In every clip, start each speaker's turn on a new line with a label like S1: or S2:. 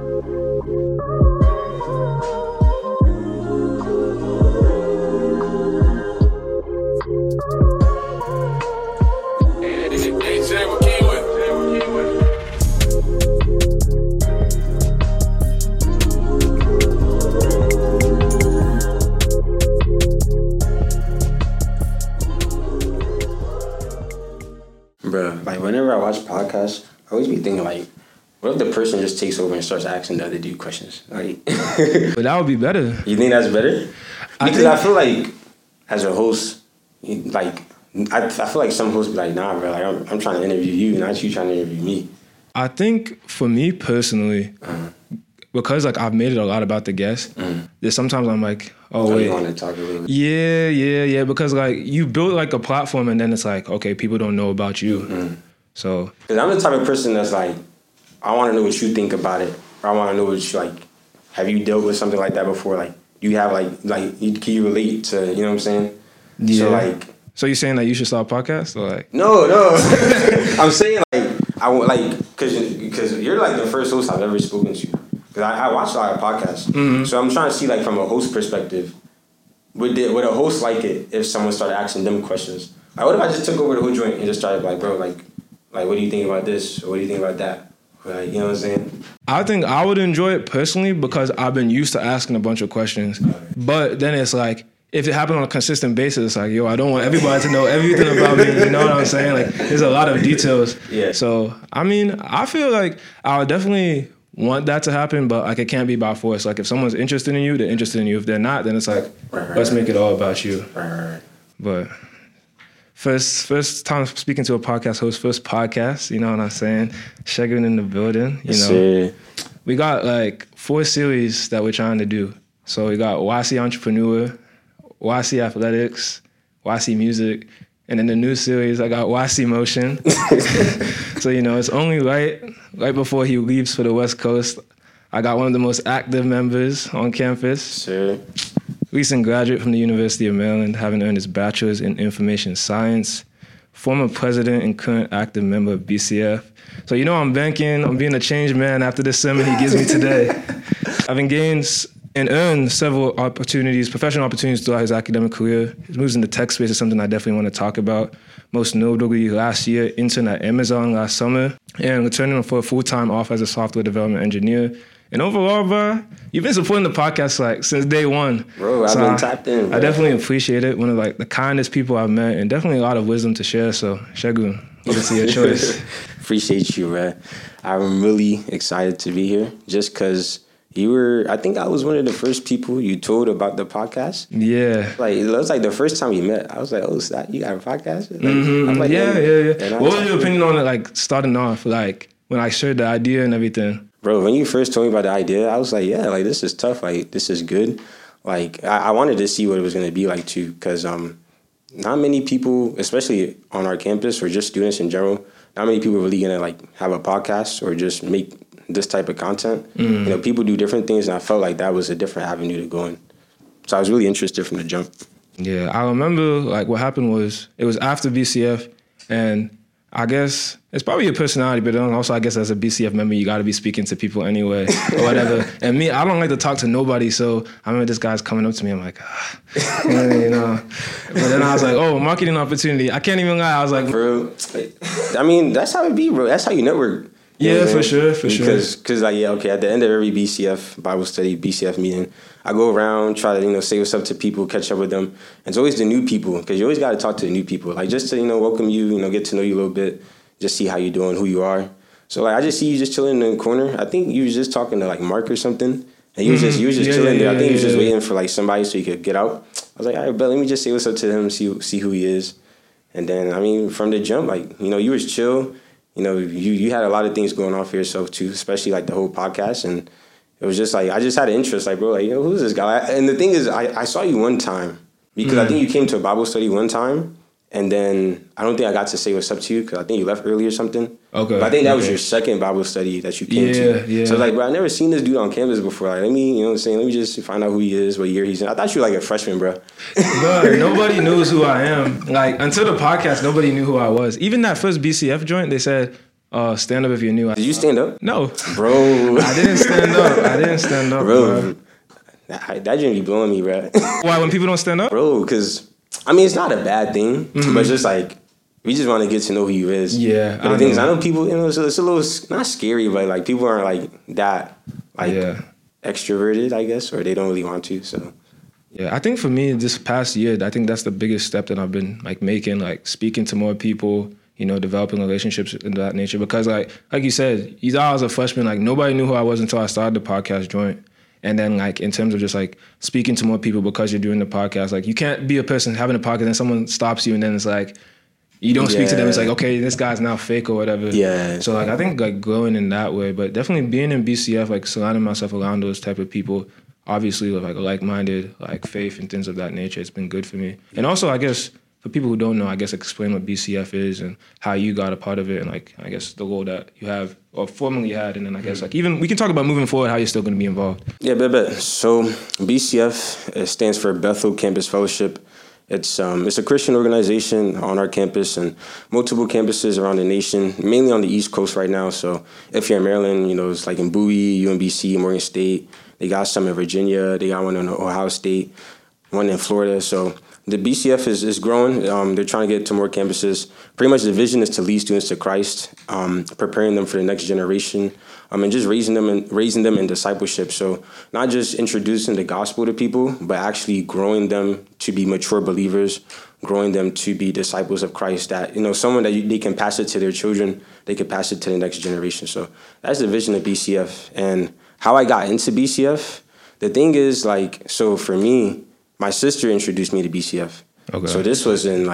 S1: Like whenever I watch podcasts, I always be thinking like, what if the person just takes over and starts asking the other dude questions? Like,
S2: but that would be better.
S1: You think that's better? Because I feel like as a host, like I feel like some hosts be like, nah, bro, like I'm trying to interview you, not you trying to interview me.
S2: I think for me personally, because like I've made it a lot about the guest, there's sometimes I'm like, oh wait,
S1: you want to talk a little bit.
S2: Yeah, because like you build like a platform and then it's like, okay, people don't know about you. So,
S1: because I'm the type of person that's like, I want to know what you think about it. Or I want to know what you like. Have you dealt with something like that before? Like, you have can you relate to? You know what I'm saying?
S2: Yeah. So you're saying that you should start a podcast or like?
S1: No. I'm saying because you're like the first host I've ever spoken to. Because I watch a lot of podcasts, so I'm trying to see like from a host perspective, would a host like it if someone started asking them questions? Like, what if I just took over the whole joint and just started like, bro, like what do you think about this? Or what do you think about that? Like, you know what I'm saying?
S2: I think I would enjoy it personally because I've been used to asking a bunch of questions. But then it's like, if it happened on a consistent basis, it's like, yo, I don't want everybody to know everything about me. You know what I'm saying? Like, there's a lot of details.
S1: Yeah.
S2: So, I mean, I feel like I would definitely want that to happen, but like it can't be by force. Like, if someone's interested in you, they're interested in you. If they're not, then it's like, let's make it all about you.
S1: Right.
S2: But first time speaking to a podcast host, first podcast, you know what I'm saying? Shegun in the building, you know. We got like 4 series that we're trying to do. So we got YC Entrepreneur, YC Athletics, YC Music, and in the new series, I got YC Motion. So, you know, it's only right before he leaves for the West Coast. I got one of the most active members on campus. Recent graduate from the University of Maryland, having earned his bachelor's in information science. Former president and current active member of BCF. So, you know, I'm banking on being a changed man after this sermon he gives me today. Having gained and earned several opportunities, professional opportunities throughout his academic career. His moves in the tech space is something I definitely want to talk about. Most notably, last year, intern at Amazon last summer, and returning for a full-time off as a software development engineer. And overall, bro, you've been supporting the podcast like since day one.
S1: Bro, I've been tapped in, bro.
S2: I definitely appreciate it. One of like the kindest people I've met, and definitely a lot of wisdom to share. So, Shegun, obviously your choice.
S1: Appreciate you, bro. I'm really excited to be here just because I think I was one of the first people you told about the podcast.
S2: Yeah.
S1: Like, it was like the first time we met. I was like, oh, you got a podcast? Like,
S2: I'm like, yeah. What was your opinion on it, like, starting off, like, when I shared the idea and everything?
S1: Bro, when you first told me about the idea, I was like, yeah, like, this is tough. Like, this is good. Like, I wanted to see what it was going to be like, too, because not many people, especially on our campus or just students in general, not many people are really going to, like, have a podcast or just make this type of content. You know, people do different things, and I felt like that was a different avenue to go in. So I was really interested from the jump.
S2: Yeah, I remember, like, what happened was, it was after BCF, and I guess it's probably your personality, but then also I guess as a BCF member, you got to be speaking to people anyway or whatever. And me, I don't like to talk to nobody, so I remember this guy's coming up to me. I'm like, you know. But then I was like, oh, marketing opportunity. I can't even lie. I was like,
S1: bro, I mean, that's how it be, bro. That's how you network.
S2: Yeah, for sure.
S1: Because like, yeah, okay, at the end of every BCF Bible study, BCF meeting, I go around, try to, you know, say what's up to people, catch up with them. And it's always the new people, because you always got to talk to the new people. Like, just to, you know, welcome you, you know, get to know you a little bit, just see how you're doing, who you are. So, like, I just see you just chilling in the corner. I think you was just talking to, like, Mark or something. And you was just chilling there. I think he was just waiting for, like, somebody so he could get out. I was like, all right, but let me just say what's up to him, see who he is. And then, I mean, from the jump, like, you know, you was chill. You know, you had a lot of things going on for yourself, too, especially, like, the whole podcast. And it was just, like, I just had an interest, like, bro, like, yo, who's this guy? And the thing is, I saw you one time because I think you came to a Bible study one time. And then I don't think I got to say what's up to you because I think you left early or something. Okay. But I think that was your second Bible study that you came to. Yeah. So, like, bro, I never seen this dude on campus before. Like, let me, you know what I'm saying? Let me just find out who he is, what year he's in. I thought you were, like, a freshman, bro.
S2: But nobody knows who I am. Like, until the podcast, nobody knew who I was. Even that first BCF joint, they said, Stand up if you're new.
S1: Did you stand up?
S2: No.
S1: Bro.
S2: I didn't stand up.
S1: Bro. That didn't be blowing me, bro.
S2: Why, when people don't stand up?
S1: Bro, because, I mean, it's not a bad thing, but it's just like, we just want to get to know who you is.
S2: Yeah.
S1: But the thing is, I know people, you know, it's a little, not scary, but like people aren't like that, like extroverted, I guess, or they don't really want to, so.
S2: Yeah, I think for me, this past year, I think that's the biggest step that I've been like making, like speaking to more people, you know, developing relationships in that nature. Because like you said, either I was a freshman, like nobody knew who I was until I started the podcast joint. And then like in terms of just like speaking to more people because you're doing the podcast, like you can't be a person having a podcast and someone stops you and then it's like, you don't speak to them. It's like, okay, this guy's now fake or whatever.
S1: Yeah.
S2: So like, I think like growing in that way, but definitely being in BCF, like surrounding myself around those type of people, obviously with like a like-minded, like faith and things of that nature, it's been good for me. And also, I guess for people who don't know, I guess explain what BCF is and how you got a part of it, and like I guess the role that you have or formerly had, and then I guess like even we can talk about moving forward how you're still going to be involved.
S1: Yeah, bet. So BCF stands for Bethel Campus Fellowship. It's a Christian organization on our campus and multiple campuses around the nation, mainly on the East Coast right now. So if you're in Maryland, you know, it's like in Bowie, UMBC, Morgan State. They got some in Virginia. They got one in Ohio State, one in Florida. So the BCF is growing. They're trying to get to more campuses. Pretty much the vision is to lead students to Christ, preparing them for the next generation, and just raising them in discipleship. So not just introducing the gospel to people, but actually growing them to be mature believers, growing them to be disciples of Christ. That, you know, someone that they can pass it to their children, they can pass it to the next generation. So that's the vision of BCF. And how I got into BCF, the thing is, like, so for me, my sister introduced me to BCF. Okay. So this was in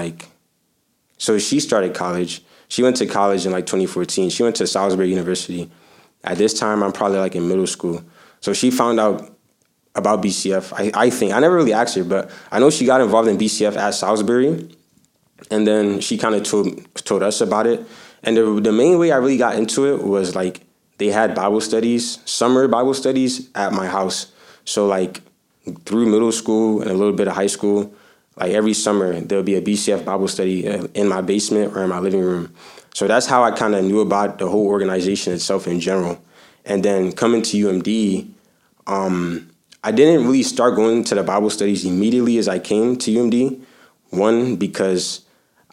S1: so she started college. She went to college in 2014. She went to Salisbury University. At this time, I'm probably in middle school. So she found out about BCF. I think, I never really asked her, but I know she got involved in BCF at Salisbury. And then she kind of told us about it. And the main way I really got into it was they had Bible studies, summer Bible studies at my house. So through middle school and a little bit of high school, every summer there'll be a BCF Bible study in my basement or in my living room. So that's how I kind of knew about the whole organization itself in general. And then coming to UMD, I didn't really start going to the Bible studies immediately as I came to UMD. One, because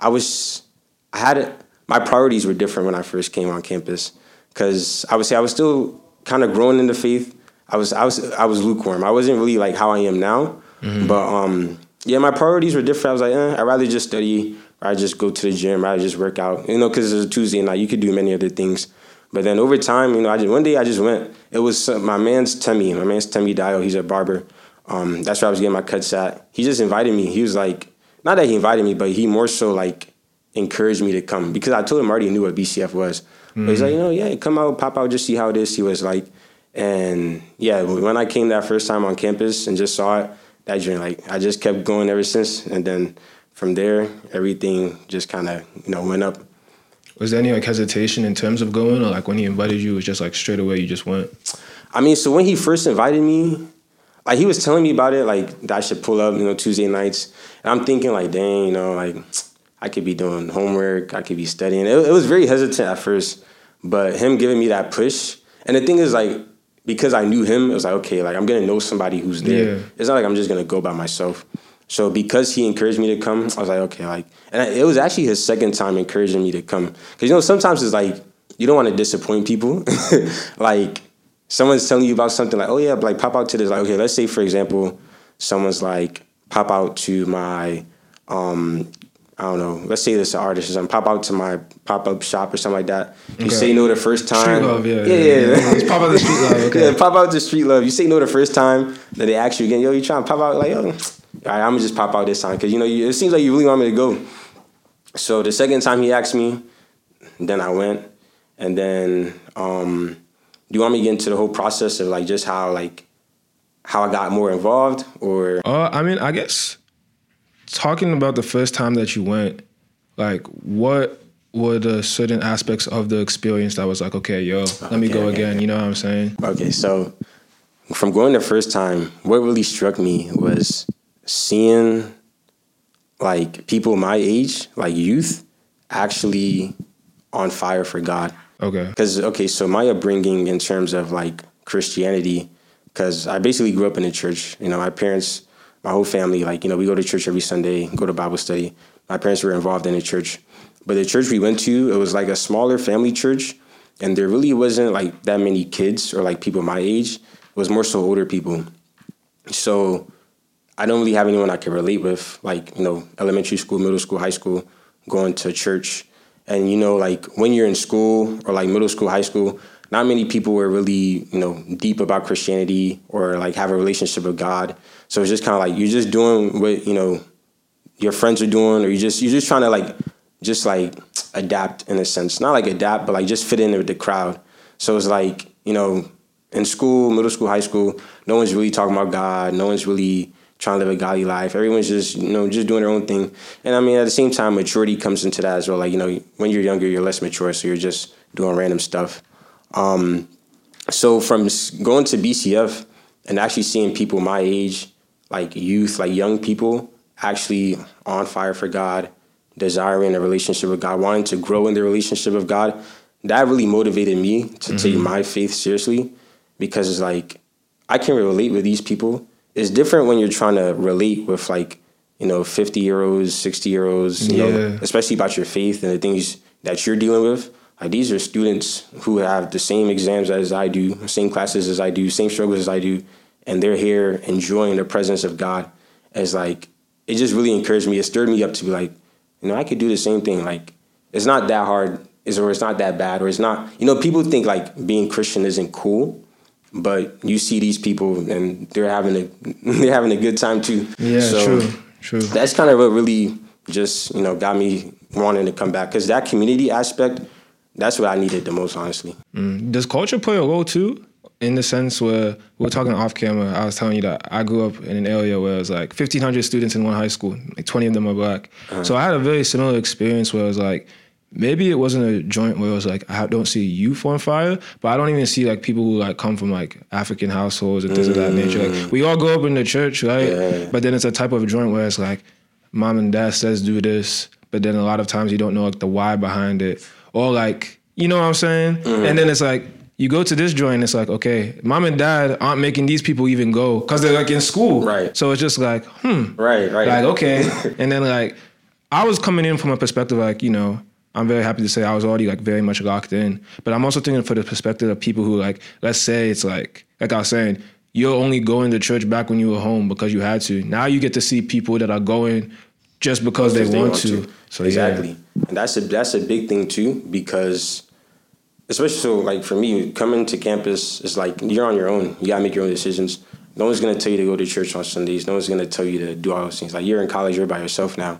S1: my priorities were different when I first came on campus. Because I would say I was still kind of growing in the faith. I was lukewarm. I wasn't really how I am now. Mm-hmm. But my priorities were different. I was I'd rather just study, or I'd just go to the gym, or I'd just work out. Because it was a Tuesday night, you could do many other things. But then over time, one day I just went. It was my man's Temi Dio. He's a barber. That's where I was getting my cuts at. He just invited me. He was not that he invited me, but he more so encouraged me to come, because I told him I already knew what BCF was. Mm-hmm. But he's come out, pop out, just see how it is. He was and yeah, when I came that first time on campus and just saw it, that journey, I just kept going ever since. And then from there, everything just kind of, went up.
S2: Was there any hesitation in terms of going, or when he invited you, it was just straight away you just went?
S1: So when he first invited me, he was telling me about it, that I should pull up, Tuesday nights. And I'm thinking dang, I could be doing homework, I could be studying. It was very hesitant at first, but him giving me that push. And the thing is because I knew him, it was okay, I'm going to know somebody who's there. Yeah. It's not I'm just going to go by myself. So because he encouraged me to come, I was okay, and it was actually his second time encouraging me to come. Because, sometimes it's you don't want to disappoint people. Someone's telling you about something oh yeah, pop out to this. Okay, let's say, for example, someone's pop out to my, I don't know, let's say this is an artist or something, pop out to my pop-up shop or something like that. You say no the first time.
S2: Street love, yeah. Just pop out the street love, okay.
S1: Yeah, pop out to street love. You say no the first time, then they ask you again, yo, you trying to pop out? Yo, all right, I'm going to just pop out this time, because, it seems like you really want me to go. So the second time he asked me, then I went. And then do you want me to get into the whole process of just how I got more involved, or?
S2: I guess talking about the first time that you went, what were the certain aspects of the experience that was okay, yo, let me go again, you know what I'm saying?
S1: Okay, so from going the first time, what really struck me was seeing people my age, youth, actually on fire for God.
S2: Okay.
S1: Because, so my upbringing in terms of like Christianity, because I basically grew up in a church. You know, my parents, my whole family, like, you know, we go to church every Sunday, go to Bible study. My parents were involved in a church. But the church we went to, it was like a smaller family church. And there really wasn't like that many kids or like people my age. It was more so older people. So I don't really have anyone I can relate with, like, you know, elementary school, middle school, high school, going to church. And, you know, like when you're in school or like middle school, high school, not many people were really, you know, deep about Christianity or like have a relationship with God. So it's just kind of like you're just doing what, you know, your friends are doing, or you're just trying to like adapt in a sense. Not like adapt, but like just fit in with the crowd. So it's like, you know, in school, middle school, high school, no one's really talking about God. No one's really trying to live a godly life. Everyone's just, you know, just doing their own thing. And I mean, at the same time, maturity comes into that as well. Like, you know, when you're younger, you're less mature, so you're just doing random stuff. So from going to BCF and actually seeing people my age, like youth, like young people, actually on fire for God, desiring a relationship with God, wanting to grow in their relationship with God, that really motivated me to take my faith seriously, because it's like, I can relate with these people. It's different when you're trying to relate with like, you know, 50-year-olds, 60-year-olds, you know, especially about your faith and the things that you're dealing with. Like, these are students who have the same exams as I do, same classes as I do, same struggles as I do, and they're here enjoying the presence of God. It's like, it just really encouraged me. It stirred me up to be like, you know, I could do the same thing. Like, it's not that hard, or it's not that bad, or it's not, you know, people think like being Christian isn't cool, but you see these people and they're having a good time too.
S2: Yeah, so true.
S1: That's kind of what really just, you know, got me wanting to come back, because that community aspect, that's what I needed the most, honestly.
S2: Does culture play a role too? In the sense where we were talking off camera, I was telling you that I grew up in an area where it was like 1,500 students in one high school, like 20 of them are Black. So I had a very similar experience where it was like, maybe it wasn't a joint where it was like, I don't see youth on fire, but I don't even see like people who like come from like African households and things of that nature. Like, we all grow up in the church, right? Yeah. But then it's a type of joint where it's like, mom and dad says do this, but then a lot of times you don't know like the why behind it. Or like, you know what I'm saying? And then it's like, you go to this joint, it's like, okay, mom and dad aren't making these people even go because they're like in school.
S1: Right.
S2: So it's just like,
S1: Right.
S2: Like, okay. And then like, I was coming in from a perspective like, you know, I'm very happy to say I was already like very much locked in. But I'm also thinking for the perspective of people who like, let's say it's like I was saying, you're only going to church back when you were home because you had to. Now you get to see people that are going just because they want to. So
S1: exactly. Yeah. And that's a big thing too, because especially so like for me, coming to campus is like you're on your own. You gotta make your own decisions. No one's gonna tell you to go to church on Sundays. No one's gonna tell you to do all those things. Like, you're in college, you're by yourself now.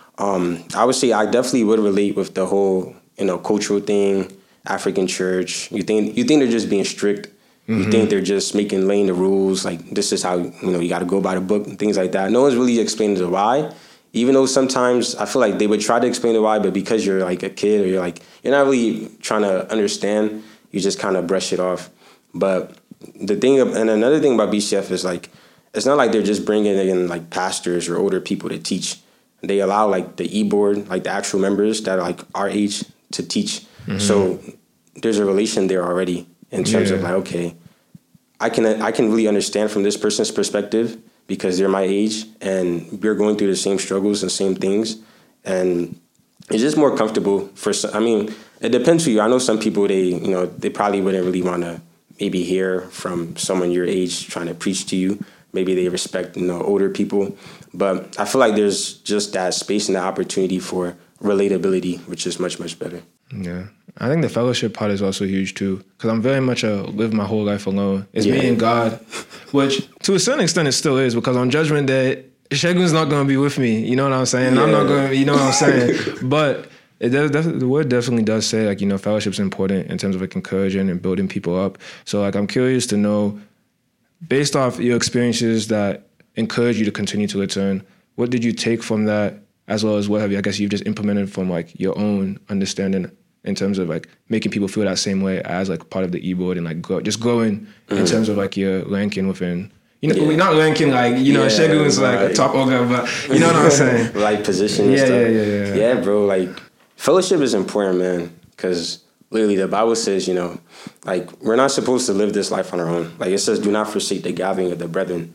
S1: I would say I definitely would relate with the whole, you know, cultural thing, African church. You think they're just being strict. You think they're just laying the rules. Like, this is how, you know, you got to go by the book and things like that. No one's really explaining the why. Even though sometimes I feel like they would try to explain the why, but because you're like a kid or you're not really trying to understand, you just kind of brush it off. But another thing about BCF is like, it's not like they're just bringing in like pastors or older people to teach. They allow like the e-board, like the actual members that are like our age to teach. So there's a relation there already in terms of like, okay, I can really understand from this person's perspective because they're my age and we're going through the same struggles and same things. And it's just more comfortable for some. I mean, it depends who you are. I know some people, they probably wouldn't really want to maybe hear from someone your age trying to preach to you. Maybe they respect, older people. But I feel like there's just that space and that opportunity for relatability, which is much, much better.
S2: Yeah. I think the fellowship part is also huge too, because I'm very much live my whole life alone. It's me and God, which to a certain extent it still is, because on Judgment Day, Shegun's not going to be with me. You know what I'm saying? Yeah. I'm not going to, you know what I'm saying? But the word definitely does say, like, fellowship's important in terms of like encouraging and building people up. So like, I'm curious to know, based off your experiences that encourage you to continue to return, what did you take from that, as well as what have you, I guess you've just implemented from like your own understanding in terms of like making people feel that same way as like part of the e-board and like just growing in terms of like your ranking within, we're not ranking like, Shegun is like a top organ, but you know what I'm saying?
S1: Like position and stuff. Yeah, bro. Like, fellowship is important, man, because literally the Bible says, like we're not supposed to live this life on our own. Like it says, do not forsake the gathering of the brethren.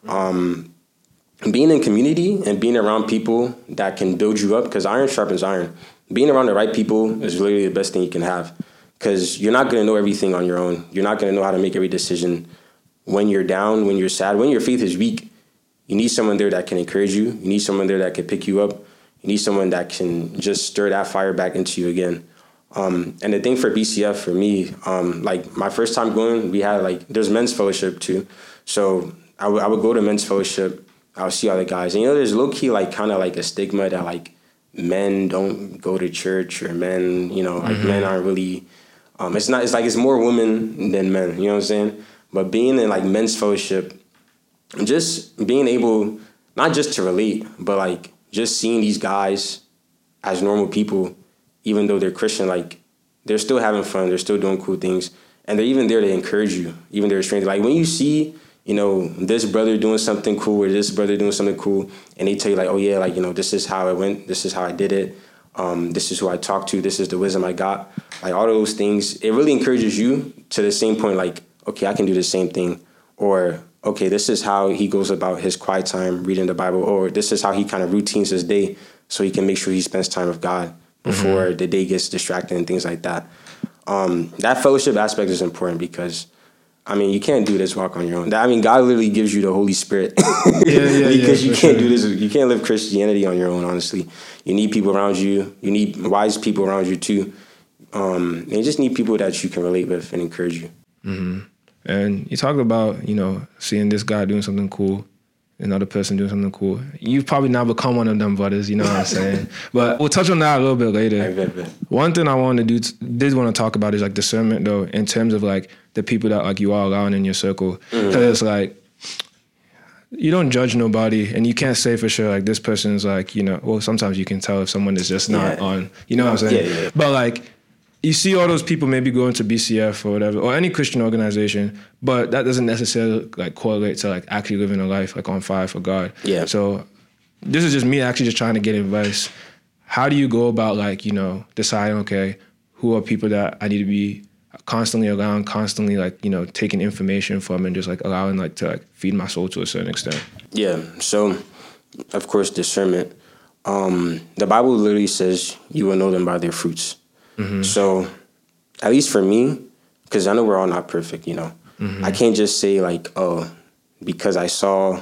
S1: Being in community and being around people that can build you up, because iron sharpens iron. Being around the right people is literally the best thing you can have, because you're not going to know everything on your own. You're not going to know how to make every decision when you're down, when you're sad, when your faith is weak. You need someone there that can encourage you. You need someone there that can pick you up. You need someone that can just stir that fire back into you again. And the thing for BCF, for me, like my first time going, we had there's men's fellowship too. So I would go to men's fellowship. I would see all the guys. And, there's low-key kind of a stigma that men don't go to church, or men, men aren't really, it's more women than men, you know what I'm saying? But being in men's fellowship, just being able, not just to relate, but just seeing these guys as normal people, even though they're Christian, they're still having fun, they're still doing cool things, and they're even there to encourage you, even they're strangers. When you see, this brother doing something cool or this brother doing something cool, and they tell you oh yeah, this is how it went, this is how I did it, this is who I talked to, this is the wisdom I got, all those things, it really encourages you to the same point, okay, I can do the same thing, or okay, this is how he goes about his quiet time reading the Bible, or this is how he kind of routines his day so he can make sure he spends time with God before the day gets distracted and things like that. That fellowship aspect is important because, you can't do this walk on your own. God literally gives you the Holy Spirit because you can't do this. You can't live Christianity on your own, honestly. You need people around you. You need wise people around you too. And you just need people that you can relate with and encourage you.
S2: Mm-hmm. And you talk about, seeing this guy doing something cool, another person doing something cool. You've probably now become one of them brothers, you know what I'm saying? But we'll touch on that a little bit later. One thing I did want to talk about is discernment, though, in terms of the people that you are allowing in your circle. Because you don't judge nobody, and you can't say for sure this person's well, sometimes you can tell if someone is just not on, you know what I'm saying? Yeah. But you see all those people maybe going to BCF or whatever, or any Christian organization, but that doesn't necessarily correlate to actually living a life on fire for God. Yeah. So this is just me actually just trying to get advice. How do you go about deciding, okay, who are people that I need to be constantly around, constantly taking information from, and just allowing to feed my soul to a certain extent? Yeah. So of course, discernment. The Bible literally says you will know them by their fruits. Mm-hmm. So, at least for me, because I know we're all not perfect, I can't just say because I saw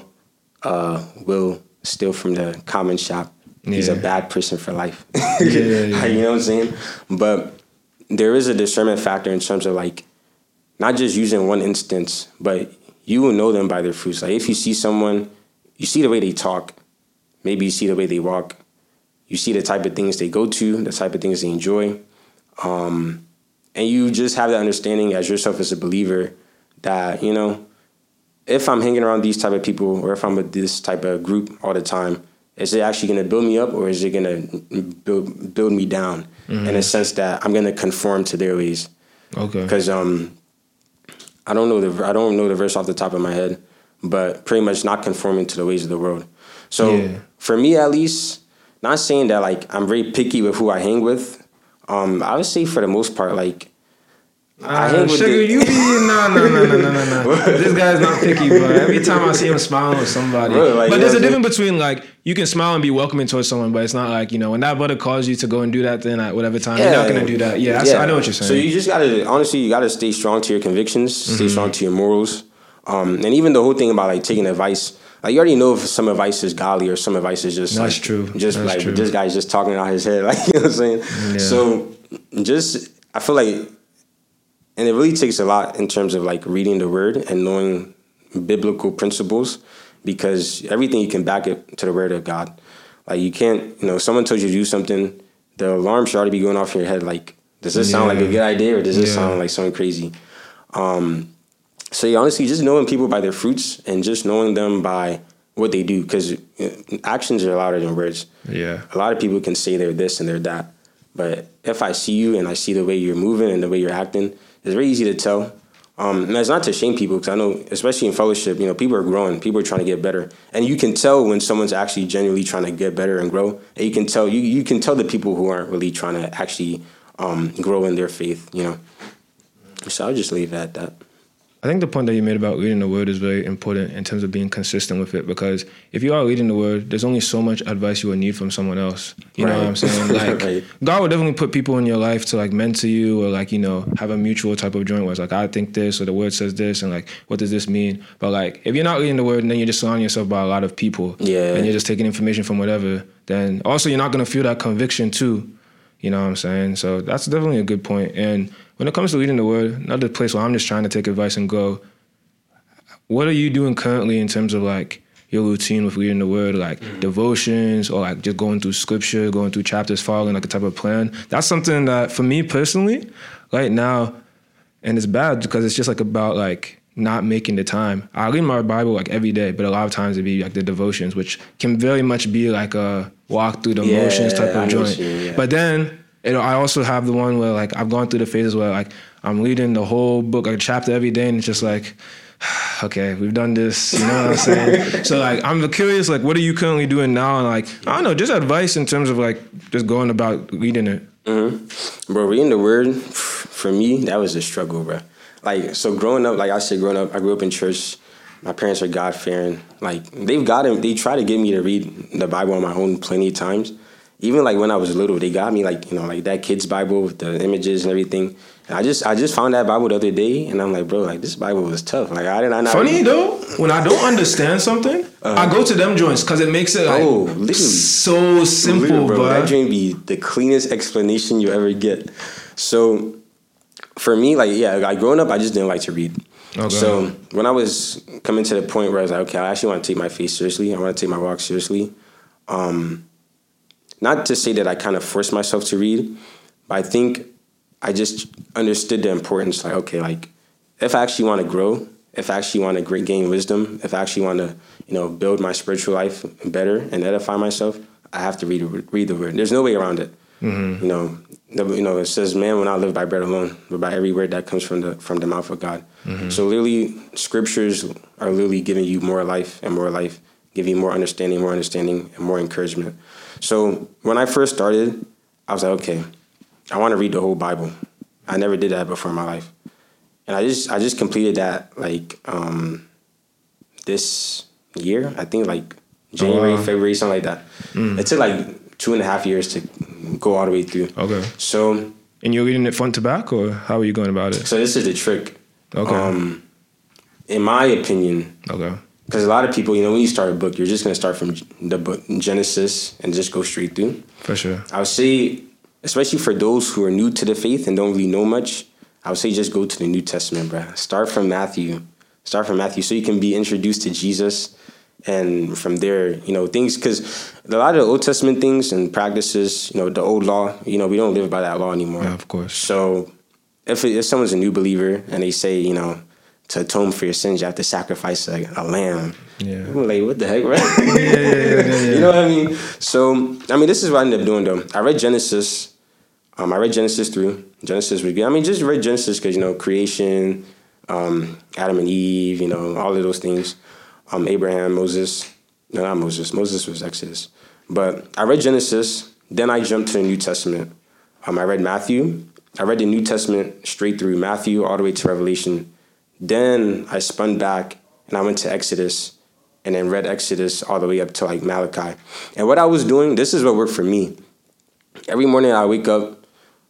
S2: Will steal from the common shop, he's a bad person for life. You know what I'm saying? But there is a discernment factor in terms of not just using one instance, but you will know them by their fruits. If you see someone, you see the way they talk, maybe you see the way they walk, you see the type of things they go to, the type of things they enjoy. And you just have that understanding as yourself as a believer that, if I'm hanging around these type of people, or if I'm with this type of group all the time, is it actually going to build me up, or is it going to build me down in a sense that I'm going to conform to their ways? Okay. Because I don't know the verse off the top of my head, but pretty much not conforming to the ways of the world. So for me, at least, not saying that I'm very picky with who I hang with. I would say for the most part, I hang with Sugar, you be no. This guy's not picky, bro. Every time I see him smiling with somebody, bro, but there's a difference between you can smile and be welcoming towards someone, but it's not when that brother calls you to go and do that thing at whatever time, you're not gonna do that. I know what you're saying.
S1: So you just gotta stay strong to your convictions, stay strong to your morals, and even the whole thing about taking advice. You already know if some advice is godly or some advice is just
S2: that's true.
S1: Just That's true. This guy's just talking out his head, you know what I'm saying? Yeah. So I feel and it really takes a lot in terms of reading the word and knowing biblical principles, because everything you can back it to the word of God. You can't, someone tells you to do something, the alarm should already be going off in your head. Does this sound like a good idea, or does this sound like something crazy? So honestly, just knowing people by their fruits and just knowing them by what they do, because actions are louder than words. Yeah. A lot of people can say they're this and they're that, but if I see you and I see the way you're moving and the way you're acting, it's very easy to tell. And it's not to shame people, because I know, especially in fellowship, people are growing, people are trying to get better, and you can tell when someone's actually genuinely trying to get better and grow. And you can tell the people who aren't really trying to actually grow in their faith, you know. So I'll just leave it at that.
S2: I think the point that you made about reading the word is very important in terms of being consistent with it, because if you are reading the word, there's only so much advice you will need from someone else. You know what I'm saying? Like, right. God will definitely put people in your life to like mentor you or like, you know, have a mutual type of joint where it's like, I think this or the word says this and like, what does this mean? But like, if you're not reading the word and then you're just surrounding yourself by a lot of people and you're just taking information from whatever, then also you're not going to feel that conviction too. You know what I'm saying? So that's definitely a good point. And when it comes to reading the word, another place where I'm just trying to take advice and go, what are you doing currently in terms of like your routine with reading the word, like devotions or like just going through scripture, going through chapters, following like a type of plan? That's something that for me personally, right now, and it's bad because it's just like about like not making the time. I read my Bible like every day, but a lot of times it'd be like the devotions, which can very much be like a walk through the motions type of joint. But then I also have the one where like I've gone through the phases where like I'm reading the whole book, like a chapter every day, and it's just like, okay, we've done this, you know what I'm saying? So like I'm curious, like what are you currently doing now? And like, I don't know, just advice in terms of like just going about reading it.
S1: Mm-hmm. Bro, reading the word, for me, that was a struggle, bro. Like, so growing up, like I said, I grew up in church. My parents are God-fearing. Like, they try to get me to read the Bible on my own plenty of times. Even, like, when I was little, they got me, like, you know, like that kid's Bible with the images and everything. And I just found that Bible the other day, and I'm like, bro, like, this Bible was tough. Like, I not
S2: Funny, though, when I don't understand something, I go to them joints, because it makes it, like, so simple, bro.
S1: That joint be the cleanest explanation you ever get. So for me, like, growing up, I just didn't like to read. Okay. So when I was coming to the point where I was like, okay, I actually want to take my faith seriously. I want to take my walk seriously. Not to say that I kind of forced myself to read, but I think I just understood the importance. Like, okay, like if I actually want to grow, if I actually want to gain wisdom, if I actually want to, you know, build my spiritual life better and edify myself, I have to read the word. There's no way around it. Mm-hmm. You know, it says, man will not live by bread alone, but by every word that comes from the mouth of God. Mm-hmm. So literally, scriptures are literally giving you more life, giving you more understanding, and more encouragement. So when I first started, I was like, okay, I want to read the whole Bible. I never did that before in my life. And I just completed that like this year, I think like January, February, something like that. It took like 2.5 years to go all the way through. Okay. So,
S2: and you're reading it front to back, or how are you going about it?
S1: So this is the trick. Okay. In my opinion. Okay. Because a lot of people, you know, when you start a book, you're just going to start from the book Genesis and just go straight through.
S2: For sure.
S1: I would say, especially for those who are new to the faith and don't really know much, I would say just go to the New Testament, bro. Start from Matthew so you can be introduced to Jesus. And from there, you know, things, because a lot of the Old Testament things and practices, you know, the old law, you know, we don't live by that law anymore.
S2: Yeah, of course.
S1: So if someone's a new believer and they say, you know, to atone for your sins, you have to sacrifice a lamb. Yeah. I'm like, what the heck, right? Yeah. You know what I mean? So, I mean, this is what I ended up doing, though. I read Genesis. I read Genesis through. Genesis was good. I mean, just read Genesis because, you know, creation, Adam and Eve, you know, all of those things. Abraham, Moses. No, not Moses. Moses was Exodus. But I read Genesis. Then I jumped to the New Testament. I read Matthew. I read the New Testament straight through Matthew all the way to Revelation. Then I spun back and I went to Exodus and then read Exodus all the way up to like Malachi. And what I was doing, this is what worked for me. Every morning I wake up,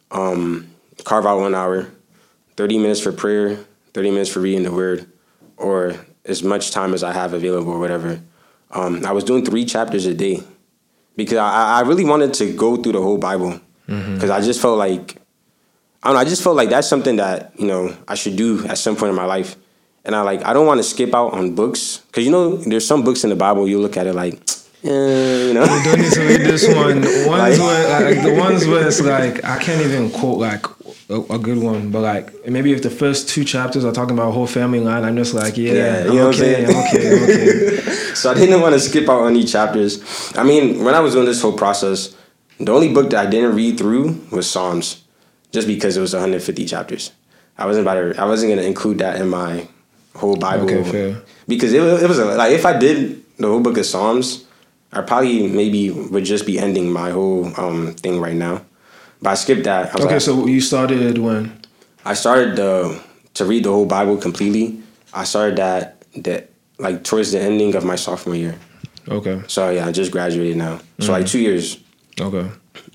S1: carve out 1 hour, 30 minutes for prayer, 30 minutes for reading the word, or as much time as I have available or whatever. I was doing 3 chapters a day because I really wanted to go through the whole Bible because I just felt like, I just felt like that's something that, you know, I should do at some point in my life. And I don't want to skip out on books. Because, you know, there's some books in the Bible, you look at it like, you know.
S2: You don't need to read this one. The ones where it's like, I can't even quote like a good one. But like, maybe if the first 2 chapters are talking about a whole family line, I'm just like,
S1: you know what I'm saying? I'm okay. So I didn't want to skip out on any chapters. I mean, when I was doing this whole process, the only book that I didn't read through was Psalms. Just because it was 150 chapters. I wasn't going to include that in my whole Bible.
S2: Okay, fair.
S1: Because it was like, if I did the whole book of Psalms, I probably maybe would just be ending my whole thing right now. But I skipped that.
S2: Okay, so you started when?
S1: I started to read the whole Bible completely. I started that like towards the ending of my sophomore year.
S2: Okay.
S1: So yeah, I just graduated now. So like 2 years.
S2: Okay.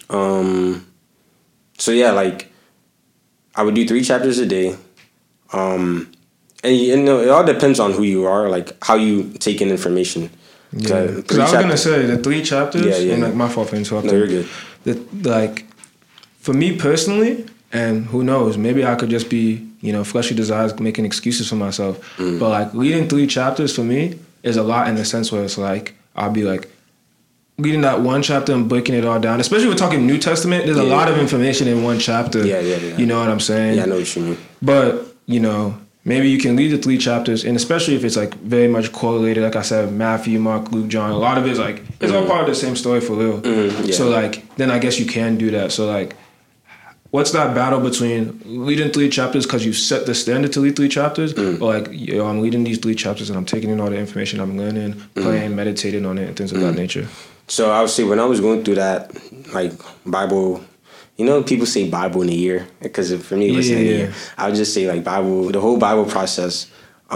S1: So yeah, like I would do 3 chapters a day. And you know, it all depends on who you are, like how you take in information.
S2: Yeah. Because I was gonna say the 3 chapters. Yeah. And like my fault for interrupting.
S1: No, you're good.
S2: Like for me personally, and who knows, maybe I could just be, you know, fleshly desires making excuses for myself. But like reading 3 chapters for me is a lot in the sense where it's like I'll be like reading that one chapter and breaking it all down. Especially when we're talking New Testament, there's a lot of information in one chapter.
S1: Yeah.
S2: You know what I'm saying?
S1: Yeah, I know what you mean.
S2: But, you know, maybe you can read the 3 chapters, and especially if it's like very much correlated, like I said, Matthew, Mark, Luke, John, a lot of it is like, it's all part of the same story for real.
S1: Yeah.
S2: So like, then I guess you can do that. So like, what's that battle between reading 3 chapters because you set the standard to read 3 chapters, or like, yo, I'm reading these 3 chapters and I'm taking in all the information I'm learning, praying, meditating on it, and things of that nature?
S1: So I would say when I was going through that, like Bible, you know, people say Bible in a year, because for me it was in a year. I would just say like Bible, the whole Bible process.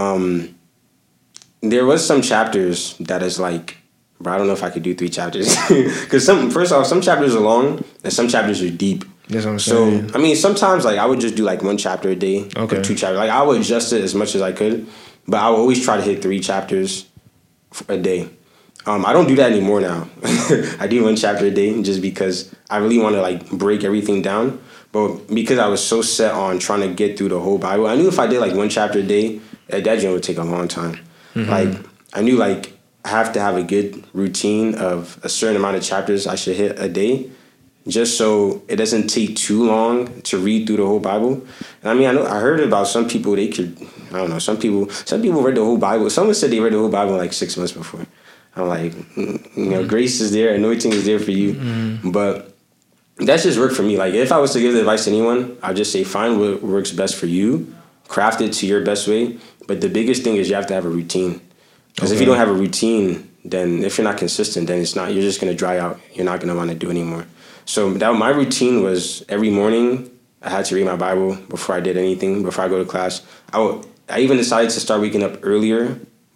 S1: There was some chapters that is like, bro, I don't know if I could do 3 chapters, because first off, some chapters are long and some chapters are deep.
S2: That's what I'm saying.
S1: So I mean, sometimes like I would just do like 1 chapter a day, or 2 chapters. Like I would adjust it as much as I could, but I would always try to hit 3 chapters a day. I don't do that anymore now. I do 1 chapter a day just because I really want to like break everything down. But because I was so set on trying to get through the whole Bible, I knew if I did like 1 chapter a day, that joint would take a long time. Like I knew like I have to have a good routine of a certain amount of chapters I should hit a day, just so it doesn't take too long to read through the whole Bible. And I mean, I heard about some people, they could, I don't know, some people read the whole Bible. Someone said they read the whole Bible in like 6 months before. I'm like, you know, grace is there, anointing is there for you. But that's just work for me. Like if I was to give the advice to anyone, I'd just say find what works best for you, craft it to your best way. But the biggest thing is you have to have a routine. Because if you don't have a routine, then if you're not consistent, then you're just going to dry out. You're not going to want to do anymore. So my routine was every morning I had to read my Bible before I did anything, before I go to class. I even decided to start waking up earlier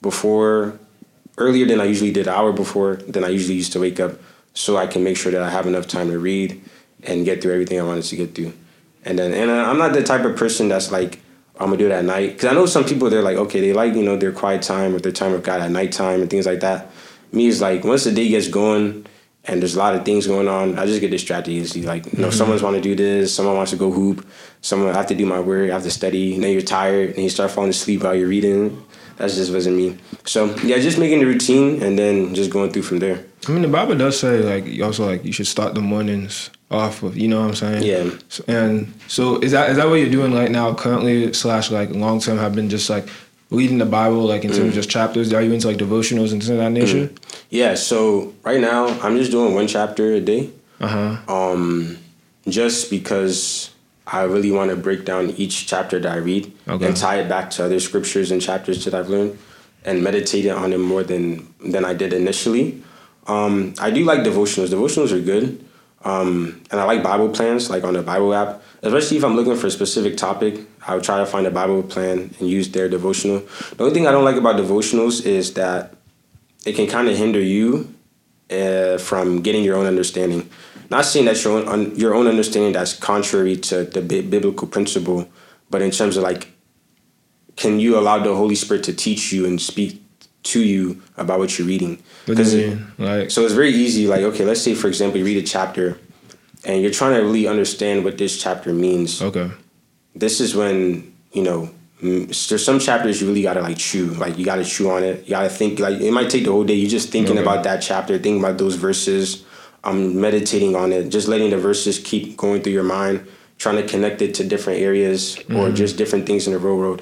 S1: than I usually did, an hour before than I usually used to wake up, so I can make sure that I have enough time to read and get through everything I wanted to get through. And I'm not the type of person that's like, I'm gonna do it at night. Because I know some people, they're like, okay, they like, you know, their quiet time or their time with God at nighttime and things like that. Me, it's like, once the day gets going and there's a lot of things going on, I just get distracted easily. Like, you know, someone's want to do this, someone wants to go hoop, someone, I have to do my work, I have to study, and then you're tired, and you start falling asleep while you're reading. That just wasn't me. So, yeah, just making the routine and then just going through from there.
S2: I mean, the Bible does say, like, also, like, you should start the mornings off of, you know what I'm saying?
S1: Yeah.
S2: And so is that what you're doing right now currently / like long term, have been just like reading the Bible, like in terms of just chapters? Are you into like devotionals and things of that nature?
S1: Yeah, so right now I'm just doing 1 chapter a day. Just because I really want to break down each chapter that I read and tie it back to other scriptures and chapters that I've learned and meditate on it more than I did initially. I do like devotionals. Devotionals are good. And I like Bible plans, like on the Bible app. Especially if I'm looking for a specific topic, I would try to find a Bible plan and use their devotional. The only thing I don't like about devotionals is that it can kind of hinder you from getting your own understanding. Not saying that your own understanding that's contrary to the biblical principle, but in terms of like, can you allow the Holy Spirit to teach you and speak to you about what you're reading?
S2: What do you mean? Like,
S1: so it's very easy. Like, okay, let's say, for example, you read a chapter and you're trying to really understand what this chapter means.
S2: Okay.
S1: This is when, you know, there's some chapters you really got to like chew. Like, you got to chew on it. You got to think. Like, it might take the whole day. You're just thinking about that chapter, thinking about those verses, meditating on it, just letting the verses keep going through your mind, trying to connect it to different areas or just different things in the railroad.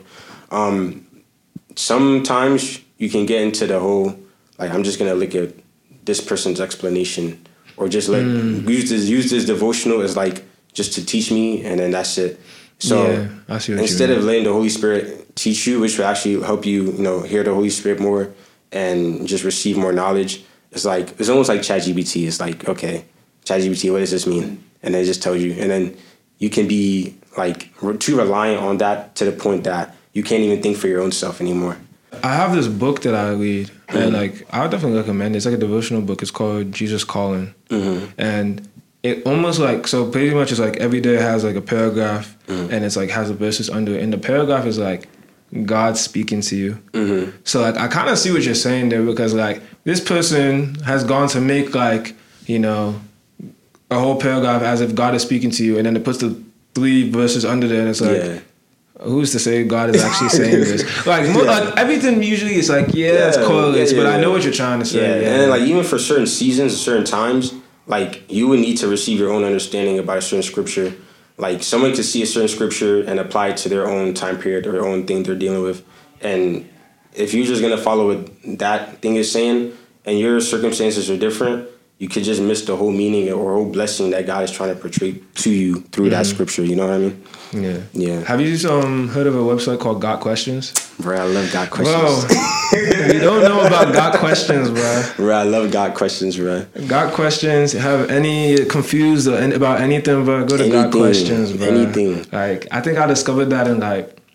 S1: Sometimes you can get into the whole, like, I'm just going to look at this person's explanation or just like use this devotional as like just to teach me, and then that's it. So
S2: yeah, I see what
S1: instead of letting the Holy Spirit teach you, which will actually help you, you know, hear the Holy Spirit more and just receive more knowledge, it's almost like ChatGPT. It's like, okay, ChatGPT, what does this mean? and it just tells you, and then you can be like too reliant on that to the point that you can't even think for your own self anymore.
S2: I have this book that I read, and like I would definitely recommend it. It's like a devotional book. It's called Jesus Calling, and it almost like, so pretty much it's like every day has like a paragraph, and it's like has the verses under it, and the paragraph is like God speaking to you. So like I kind of see what you're saying there, because like this person has gone to make like, you know, a whole paragraph as if God is speaking to you, and then it puts the 3 verses under there, and it's like, who's to say God is actually saying this? Like, like everything usually is like, it's correlates, but I know what you're trying to say.
S1: And then like even for certain seasons, certain times, like you would need to receive your own understanding about a certain scripture. Like someone could see a certain scripture and apply it to their own time period or their own thing they're dealing with. And if you're just gonna follow what that thing is saying and your circumstances are different, you could just miss the whole meaning or whole blessing that God is trying to portray to you through that scripture. You know what I mean? Yeah.
S2: Have you heard of a website called Got Questions?
S1: Bro, I love Got Questions.
S2: Bro, you don't know about Got Questions, bro.
S1: Bro, I love Got Questions, bro.
S2: Got Questions. Have any confused about anything, bro? Go to Got Questions, bro.
S1: Anything.
S2: Like, I think I discovered that in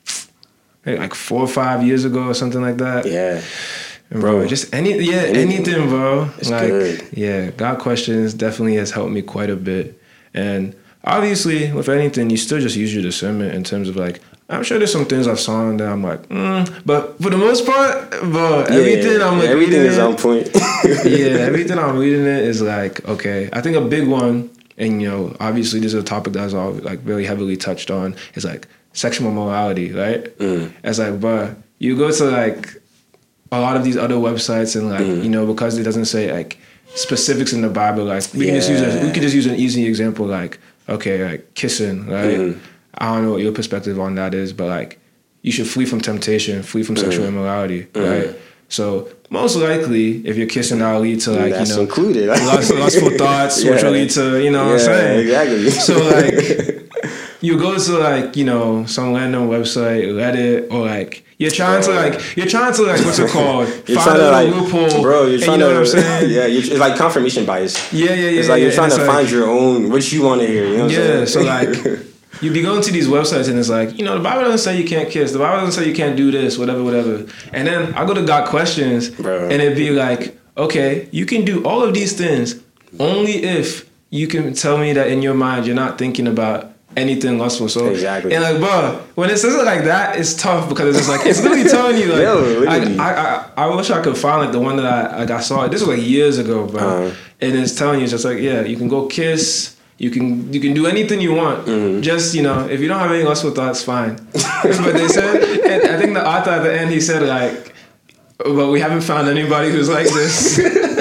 S2: like 4 or 5 years ago or something like that.
S1: Yeah.
S2: Bro, just anything, bro.
S1: It's like, good.
S2: Yeah, Got Questions definitely has helped me quite a bit. And obviously, with anything, you still just use your discernment in terms of like, I'm sure there's some things I've saw that I'm like, but for the most part, bro, everything I'm like,
S1: everything is on point.
S2: Everything I'm reading it is like, okay. I think a big one, and you know, obviously this is a topic that's all like very heavily touched on, is like sexual morality, right? It's like, bro, you go to like a lot of these other websites and like, you know, because it doesn't say like specifics in the Bible, like we can just use an easy example, like, okay, like kissing, right? I don't know what your perspective on that is, but like you should flee from temptation, flee from sexual immorality, right? So most likely, if you're kissing, that'll lead to like,
S1: that's
S2: you know,
S1: included.
S2: lustful thoughts, which will lead to, you know what I'm saying?
S1: Exactly.
S2: So like you go to like, you know, some random website, Reddit, or like you're trying to like what's it called? Find a loophole,
S1: bro. You're trying
S2: to, you know what I'm saying?
S1: It's like confirmation bias.
S2: It's
S1: like you're trying to find your own what you want to hear. You know what I'm saying?
S2: So like you be going to these websites and it's like, you know, the Bible doesn't say you can't kiss. The Bible doesn't say you can't do this, whatever. And then I go to Got Questions, and it'd be like, okay, you can do all of these things only if you can tell me that in your mind you're not thinking about anything lustful. So
S1: exactly.
S2: And like, bro, when it says it like that, it's tough because it's just like it's literally telling you like, I wish I could find like the one that I saw. This was like years ago, bro. And it's telling you just like, yeah, you can go kiss. You can do anything you want. Just, you know, if you don't have any lustful thoughts, fine. But they said, and I think the author at the end, he said like, but we haven't found anybody who's like this.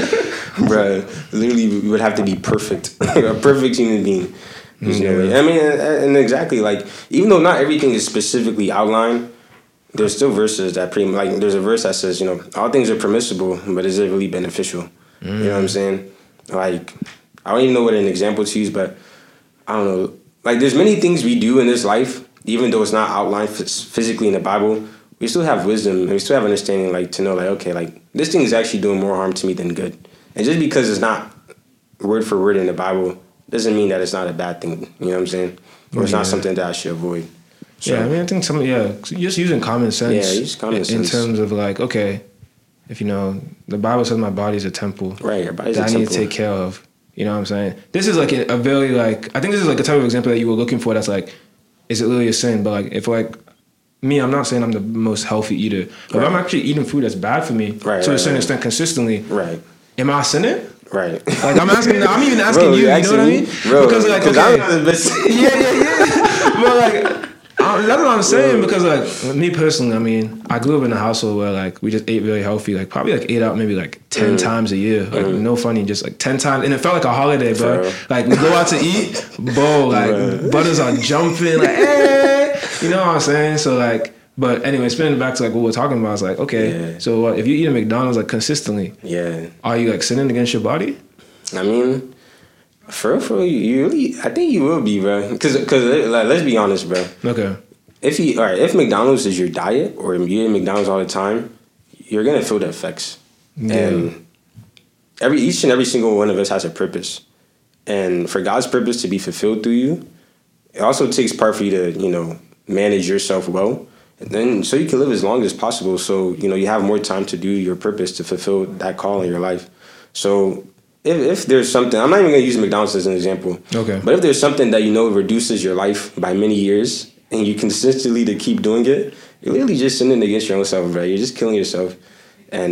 S1: Bro, literally we would have to be perfect. A perfect human being. There's no way. I mean, and exactly, like, even though not everything is specifically outlined, there's still verses that like, there's a verse that says, you know, all things are permissible, but is it really beneficial? You know what I'm saying? Like, I don't even know what an example to use, but I don't know. Like, there's many things we do in this life, even though it's not outlined physically in the Bible, we still have wisdom and we still have understanding, like, to know, like, okay, like, this thing is actually doing more harm to me than good. And just because it's not word for word in the Bible doesn't mean that it's not a bad thing. You know what I'm saying? Or it's not something that I should avoid. So,
S2: I mean, I think just using common sense.
S1: Yeah, use common sense.
S2: In terms of, like, okay, if, you know, the Bible says my body's a temple.
S1: Right, your body's a temple.
S2: That I need to take care of. You know what I'm saying? This is like a very like, I think this is like a type of example that you were looking for that's like, is it really a sin? But like, if like, me, I'm not saying I'm the most healthy eater. But if I'm actually eating food that's bad for me to a certain extent consistently, am I sinning?
S1: Right.
S2: Like I'm even asking
S1: bro,
S2: you know what I mean?
S1: Bro,
S2: because like, okay, I'm but like, that's what I'm saying, because like me personally, I mean, I grew up in a household where like we just ate really healthy, like probably like ate out maybe like 10 times a year, like no funny, just like 10 times, and it felt like a holiday, bro. Like we go out to eat, bro, like butters are jumping, like hey, you know what I'm saying? So like, but anyway, spinning back to like what we're talking about, it's like, okay, so what, if you eat at McDonald's like consistently, are you like sinning against your body?
S1: I mean, for real, you really, I think you will be, bro. Because like, let's be honest, bro.
S2: Okay.
S1: If McDonald's is your diet, or you eat McDonald's all the time, you're gonna feel the effects. Yeah. And each and every single one of us has a purpose. And for God's purpose to be fulfilled through you, it also takes part for you to, manage yourself well. And then so you can live as long as possible. So, you have more time to do your purpose to fulfill that call in your life. So if there's something, I'm not even going to use McDonald's as an example.
S2: Okay.
S1: But if there's something that reduces your life by many years and you consistently to keep doing it, you're literally just sinning against your own self, right? You're just killing yourself. And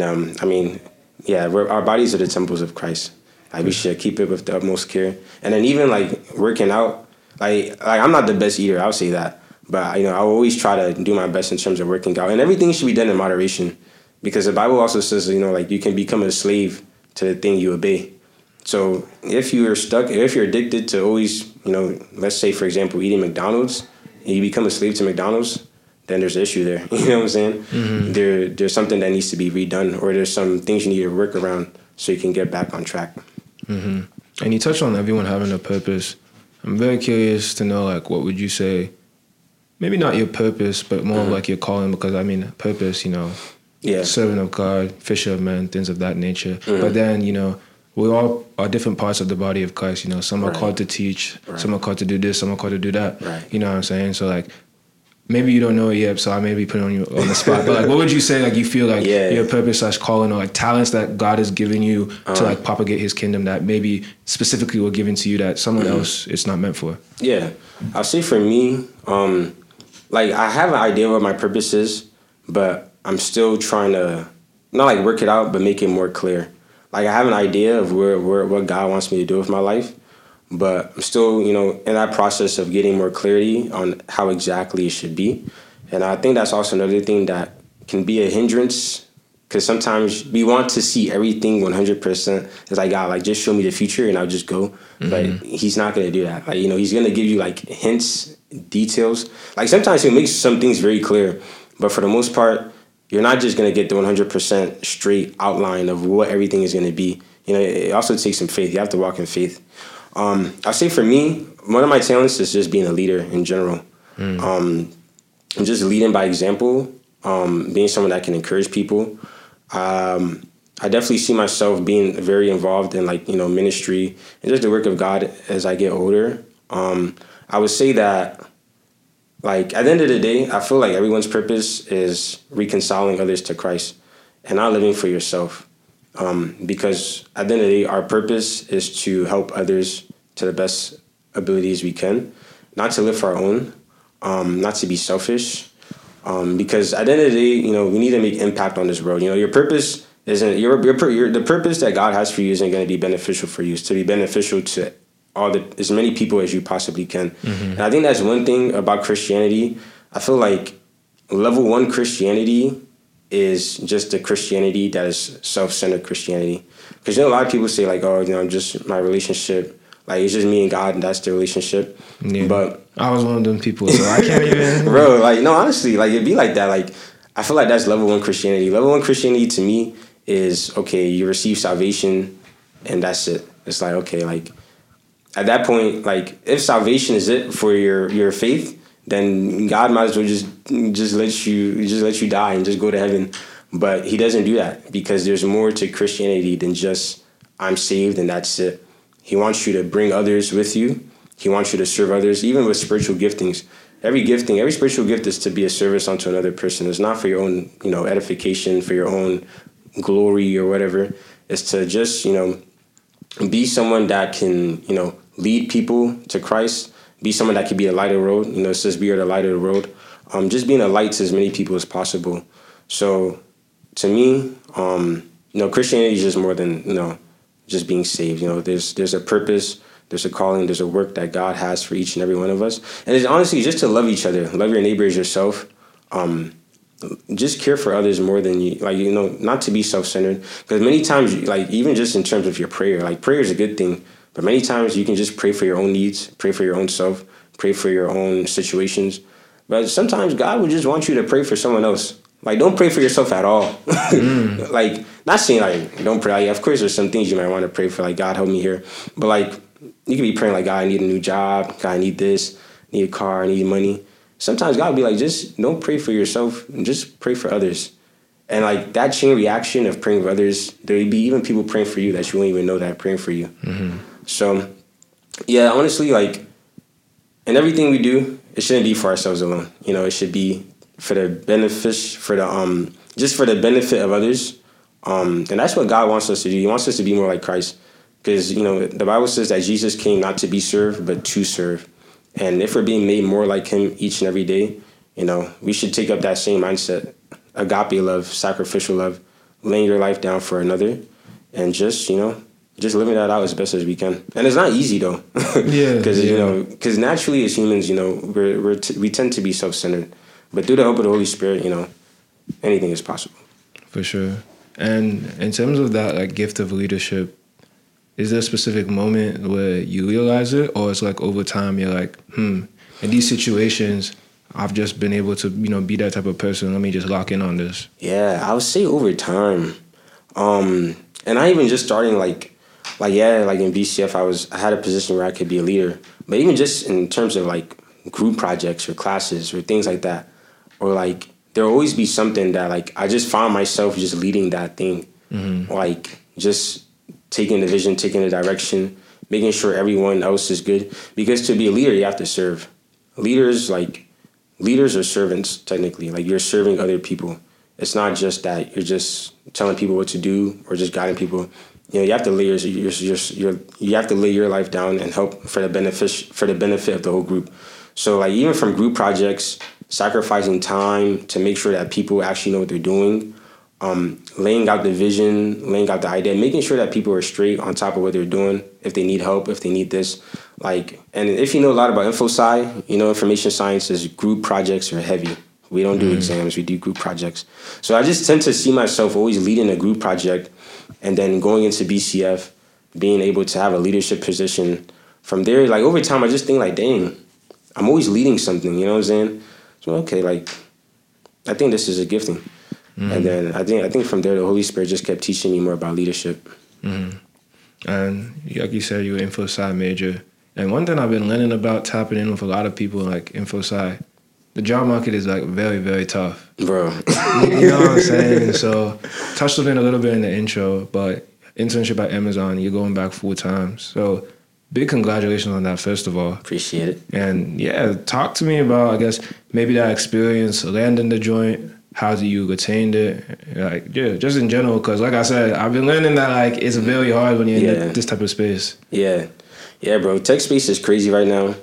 S1: our bodies are the temples of Christ. Like we should keep it with the utmost care. And then even like working out, like I'm not the best eater, I'll say that. But I always try to do my best in terms of working out. And everything should be done in moderation. Because the Bible also says, you can become a slave to the thing you obey. So if you're addicted to always, let's say, for example, eating McDonald's, and you become a slave to McDonald's, then there's an issue there. You know what I'm saying? Mm-hmm. There's something that needs to be redone, or there's some things you need to work around so you can get back on track.
S2: Mm-hmm. And you touched on everyone having a purpose. I'm very curious to know, like, what would you say, maybe not your purpose, but more of like your calling, because purpose, servant of God, fisher of men, things of that nature. Mm-hmm. But then, we all are different parts of the body of Christ. Some are called to teach, some are called to do this, some are called to do that.
S1: Right.
S2: You know what I'm saying? So like, maybe you don't know it yet, so I may be putting you on the spot. But like, what would you say? Like, you feel like your purpose / calling, or like talents that God has given you to like propagate His kingdom that maybe specifically were given to you that someone else it's not meant for.
S1: Yeah, I'll say for me, like I have an idea of what my purpose is, but I'm still trying to not like work it out, but make it more clear. Like I have an idea of what God wants me to do with my life, but I'm still, in that process of getting more clarity on how exactly it should be. And I think that's also another thing that can be a hindrance, because sometimes we want to see everything 100%. It's like, God, like, just show me the future and I'll just go. Mm-hmm. But He's not going to do that. Like, He's going to give you like hints, details. Like sometimes He'll make some things very clear, but for the most part, you're not just going to get the 100% straight outline of what everything is going to be. It also takes some faith. You have to walk in faith. I'll say for me, one of my talents is just being a leader in general. I'm just leading by example, being someone that can encourage people. I definitely see myself being very involved in ministry and just the work of God as I get older. I would say that, like, at the end of the day, I feel like everyone's purpose is reconciling others to Christ and not living for yourself. Because at the end of the day, our purpose is to help others to the best abilities we can, not to live for our own, not to be selfish. Because at the end of the day, we need to make impact on this world. Your purpose isn't the purpose that God has for you isn't going to be beneficial for you. It's to be beneficial to as many people as you possibly can. Mm-hmm. And I think that's one thing about Christianity. I feel like level 1 Christianity is just the Christianity that is self-centered Christianity. Because a lot of people say like, just my relationship, like it's just me and God and that's the relationship. Yeah. But
S2: I was one of them people, so I can't even.
S1: Bro, like, no, honestly, like it'd be like that. Like, I feel like that's level 1 Christianity. Level 1 Christianity to me is, okay, you receive salvation and that's it. It's like, okay, like at that point, like if salvation is it for your faith, then God might as well just let you die and just go to heaven. But He doesn't do that, because there's more to Christianity than just I'm saved and that's it. He wants you to bring others with you. He wants you to serve others, even with spiritual giftings. Every spiritual gift is to be a service unto another person. It's not for your own, edification, for your own glory or whatever. It's to just, be someone that can, lead people to Christ. Be someone that can be a light of the road. It says we are the light of the road. Just being a light to as many people as possible. So to me, Christianity is just more than, just being saved. There's a purpose, there's a calling, there's a work that God has for each and every one of us. And it's honestly just to love each other, love your neighbor as yourself. Just care for others more than you, not to be self-centered. Because many times, even just in terms of your prayer, prayer is a good thing. But many times you can just pray for your own needs, pray for your own self, pray for your own situations. But sometimes God would just want you to pray for someone else. Don't pray for yourself at all. Not saying don't pray. Of course, there's some things you might want to pray for, God help me here. But you could be praying God, I need a new job. God, I need this. I need a car. I need money. Sometimes God will be just don't pray for yourself and just pray for others. And that chain reaction of praying for others, there will be even people praying for you that you won't even know that are praying for you. Mm-hmm. So Yeah, honestly, like, in everything we do, it shouldn't be for ourselves alone. You know, it should be for the just for the benefit of others. And that's what God wants us to do. He wants us to be more like Christ. Because, you know, the Bible says that Jesus came not to be served, but to serve. And if we're being made more like him each and every day, you know, we should take up that same mindset. Agape love, sacrificial love, laying your life down for another, and just, you know, just living that out as best as we can. And it's not easy though. Because you know, because naturally as humans, you know, we tend to be self-centered. But through the help of the Holy Spirit, you know, anything is possible.
S2: For sure. And in terms of that, like, gift of leadership, is there a specific moment where you realize it, or it's like over time you're like, in these situations, I've just been able to, you know, be that type of person. Let me just lock in on this.
S1: Yeah, I would say over time. And I even just starting like in BCF, I had a position where I could be a leader. But even just in terms of like group projects or classes or things like that, or like there'll always be something that like I just found myself just leading that thing, like just taking the vision, taking the direction, making sure everyone else is good. Because to be a leader, you have to serve. Leaders are servants technically. Like, you're serving other people. It's not just that you're just telling people what to do or just guiding people. You know, you have to lay you have to lay your life down and help for the benefit of the whole group. So like even from group projects, sacrificing time to make sure that people actually know what they're doing, laying out the vision, laying out the idea, making sure that people are straight on top of what they're doing, if they need help, if they need this. Like, and if you know a lot about InfoSci, you know, information sciences, group projects are heavy. We don't do exams, we do group projects. So I just tend to see myself always leading a group project and then going into BCF, being able to have a leadership position. From there, like over time, I just think like, dang, I'm always leading something, you know what I'm saying? So, okay, like, I think this is a gifting. And then I think from there, the Holy Spirit just kept teaching me more about leadership.
S2: And like you said, you're an InfoSci major. And one thing I've been learning about, tapping in with a lot of people like InfoSci, the job market is like very, very tough.
S1: Bro.
S2: You know what I'm saying? So touched on it a little bit in the intro, but internship at Amazon, you're going back full time. So big congratulations on that, first of all.
S1: Appreciate it.
S2: And yeah, talk to me about, I guess, maybe that experience landing the joint. How do you retain it? Like, yeah, just in general, because like I said, I've been learning that like it's very hard when you're in this type of space.
S1: Yeah, bro. Tech space is crazy right now.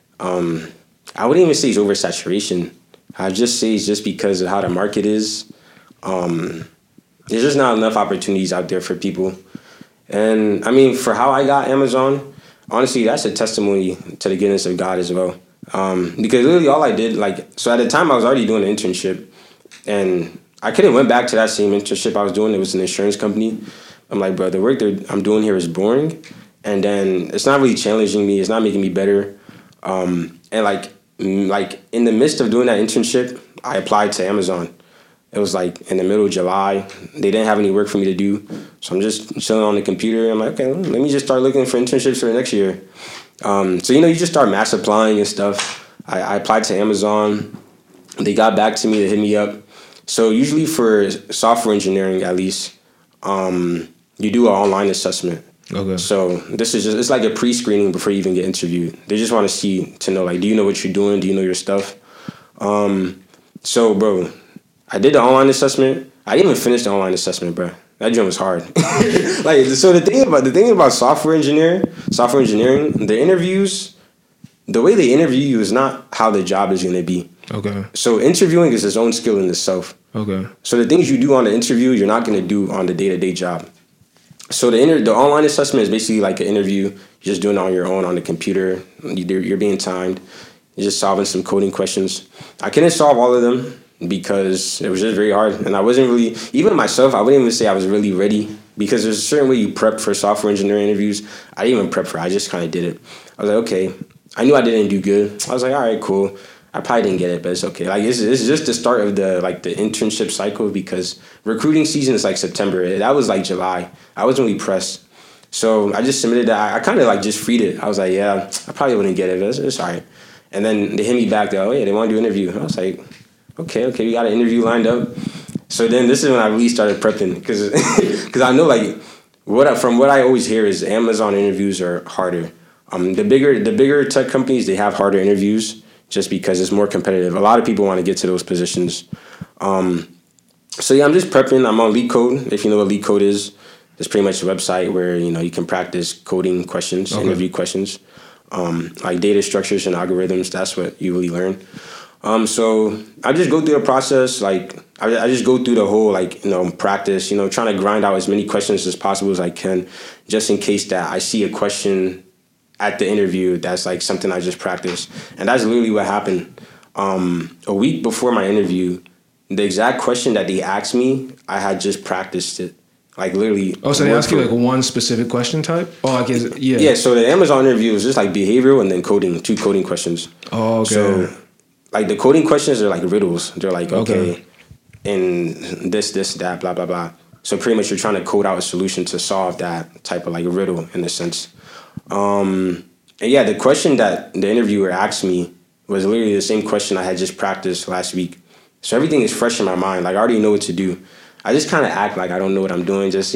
S1: I wouldn't even say it's oversaturation. I'd just say it's just because of how the market is. There's just not enough opportunities out there for people. And I mean, for how I got Amazon, honestly, that's a testimony to the goodness of God as well. Because literally all I did, like, so at the time I was already doing an internship. And I could have went back to that same internship I was doing. It was an insurance company. I'm like, bro, the work I'm doing here is boring. And then it's not really challenging me. It's not making me better. And like in the midst of doing that internship, I applied to Amazon. It was like in the middle of July. They didn't have any work for me to do. So I'm just chilling on the computer. I'm like, okay, let me just start looking for internships for the next year. So, you know, you just start mass applying and stuff. I applied to Amazon. They got back to me. They hit me up. So usually for software engineering, at least, you do an online assessment.
S2: Okay.
S1: So this is just, it's like a pre-screening before you even get interviewed. They just want to know, like, do you know what you're doing? Do you know your stuff? So, bro, I did the online assessment. I didn't even finish the online assessment, bro. That job was hard. Like, so the thing about software engineering, the interviews, the way they interview you is not how the job is going to be.
S2: Okay.
S1: So interviewing is its own skill in itself.
S2: Okay.
S1: So the things you do on the interview, you're not going to do on the day-to-day job. So the online assessment is basically like an interview. You're just doing it on your own on the computer. You're being timed. You're just solving some coding questions. I couldn't solve all of them because it was just very hard. And I wasn't really, even myself, I wouldn't even say I was really ready because there's a certain way you prep for software engineering interviews. I didn't even prep for it. I just kind of did it. I was like, okay. I knew I didn't do good. I was like, all right, cool. I probably didn't get it, but it's okay. Like, it's just the start of the internship cycle because recruiting season is like September. That was like July. I wasn't really pressed. So I just submitted that. I kind of like just freed it. I was like, yeah, I probably wouldn't get it, but it's all right. And then they hit me back. Oh, yeah, they want to do an interview. I was like, okay, we got an interview lined up. So then this is when I really started prepping because I know like from what I always hear is Amazon interviews are harder. The bigger tech companies, they have harder interviews just because it's more competitive. A lot of people want to get to those positions. So yeah, I'm just prepping. I'm on LeetCode. If you know what LeetCode is, it's pretty much a website where you can practice coding questions, interview questions, like data structures and algorithms. That's what you really learn. So I just go through the process. Like I just go through the whole practice. Trying to grind out as many questions as possible as I can, just in case that I see a question at the interview that's like something I just practiced. And that's literally what happened. A week before my interview, the exact question that they asked me, I had just practiced it. Like literally.
S2: Oh, so they ask you like one specific question type? Oh, I guess, yeah.
S1: Yeah, so the Amazon interview was just like behavioral and then coding, 2 coding questions.
S2: Oh, okay.
S1: So like the coding questions are like riddles. They're like, okay, and this, that, blah, blah, blah. So pretty much you're trying to code out a solution to solve that type of like riddle in a sense. And yeah, the question that the interviewer asked me was literally the same question I had just practiced last week. So everything is fresh in my mind. Like I already know what to do. I just kind of act like I don't know what I'm doing. Just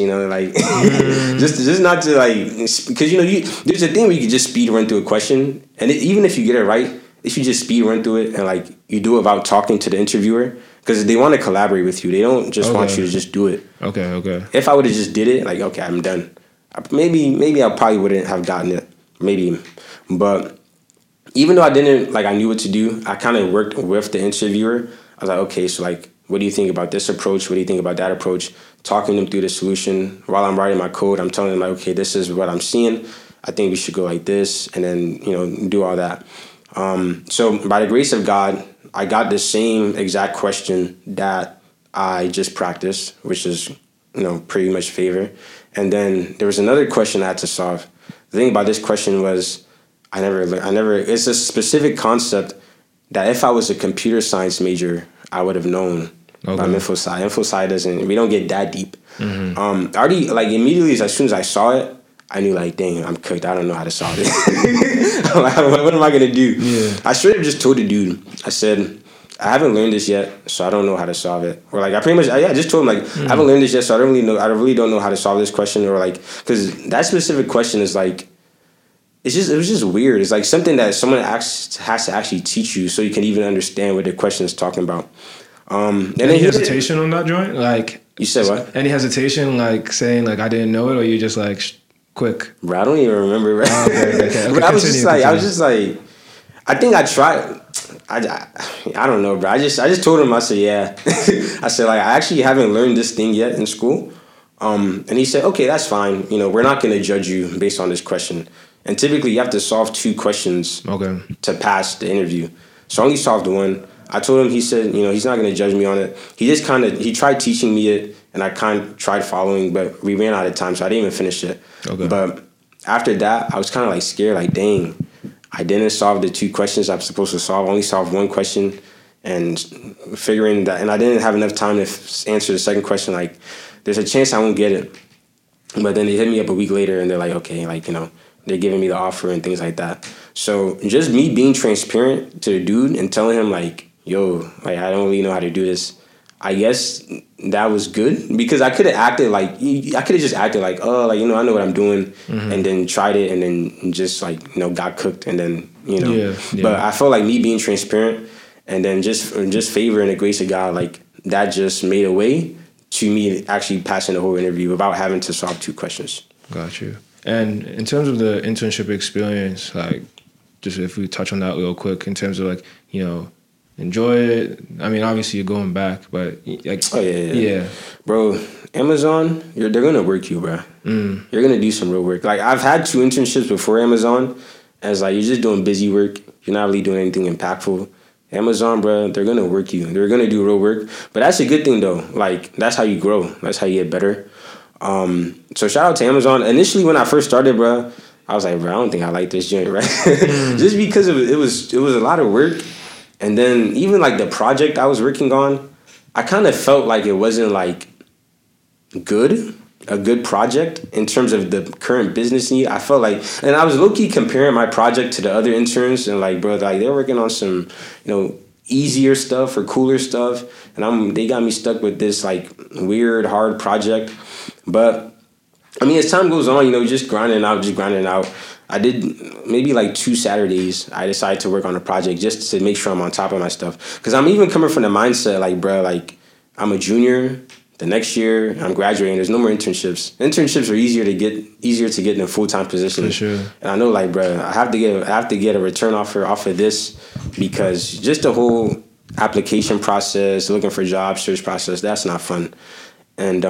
S1: just not to like, because there's a thing where you can just speed run through a question, and even if you get it right, if you just speed run through it and like you do it without talking to the interviewer, because they want to collaborate with you. They don't just want you to just do it.
S2: Okay.
S1: If I would have just did it, like okay, I'm done. Maybe I probably wouldn't have gotten it. Maybe, but even though I didn't I knew what to do, I kind of worked with the interviewer. I was like, okay, so like, what do you think about this approach? What do you think about that approach? Talking them through the solution. While I'm writing my code, I'm telling them like, okay, this is what I'm seeing. I think we should go like this, and then do all that. So by the grace of God, I got the same exact question that I just practiced, which is pretty much favor. And then there was another question I had to solve. The thing about this question was I never. It's a specific concept that if I was a computer science major, I would have known. About InfoSci. InfoSci we don't get that deep. Mm-hmm. I already, immediately as soon as I saw it, I knew dang, I'm cooked. I don't know how to solve it. What am I going to do? Yeah. I straight up just told the dude, I said, I haven't learned this yet, so I don't know how to solve it. Or I just told him I haven't learned this yet, so I really don't know how to solve this question. Or because that specific question is it was just weird. It's like something that someone has to actually teach you so you can even understand what the question is talking about.
S2: Any hesitation on that joint?
S1: You said what?
S2: Any hesitation, saying I didn't know it, or you just quick?
S1: Bro, I don't even remember. Bro.
S2: Okay.
S1: But I was just I think I tried. I don't know, bro. I just told him. I said, yeah. I said I actually haven't learned this thing yet in school. And he said, okay, that's fine. We're not going to judge you based on this question. And typically, you have to solve 2 questions to pass the interview. So I only solved 1. I told him, he said, he's not going to judge me on it. He just he tried teaching me it, and I kind of tried following, but we ran out of time, so I didn't even finish it. Okay. But after that, I was kind of scared, dang, I didn't solve the 2 questions I'm supposed to solve. I only solved 1 question, and figuring that, and I didn't have enough time to answer the second question. There's a chance I won't get it. But then they hit me up a week later, and they're okay, they're giving me the offer and things like that. So just me being transparent to the dude and telling him yo, I don't really know how to do this. I guess that was good because I could have acted I could have just acted I know what I'm doing, and then tried it and then just got cooked and then Yeah. But I felt me being transparent and then just favoring the grace of God, that just made a way to me actually passing the whole interview without having to solve 2 questions.
S2: Got you. And in terms of the internship experience, just if we touch on that real quick, in terms of enjoy it. I mean, obviously you're going back, but yeah. Bro,
S1: Amazon, they're gonna work you, bro. You're gonna do some real work. I've had 2 internships before Amazon, as you're just doing busy work. You're not really doing anything impactful. Amazon, bro, they're gonna work you. They're gonna do real work, but that's a good thing though. That's how you grow. That's how you get better. So shout out to Amazon. Initially, when I first started, bro, I was bro, I don't think I like this joint, right? Just because it was a lot of work. And then even the project I was working on, I kind of felt it wasn't a good project in terms of the current business need. I felt and I was low-key comparing my project to the other interns and bro, they're working on some, easier stuff or cooler stuff. And they got me stuck with this weird, hard project. But I mean, as time goes on, just grinding out. I did maybe like 2 Saturdays. I decided to work on a project just to make sure I'm on top of my stuff. Because I'm even coming from the mindset like, bro, like I'm a junior. The next year I'm graduating. There's no more internships. Internships are easier to get than full-time positions.
S2: For sure.
S1: And I know, like, bro, I have to get a return offer off of this, because just the whole application process, looking for jobs, search process, that's not fun. And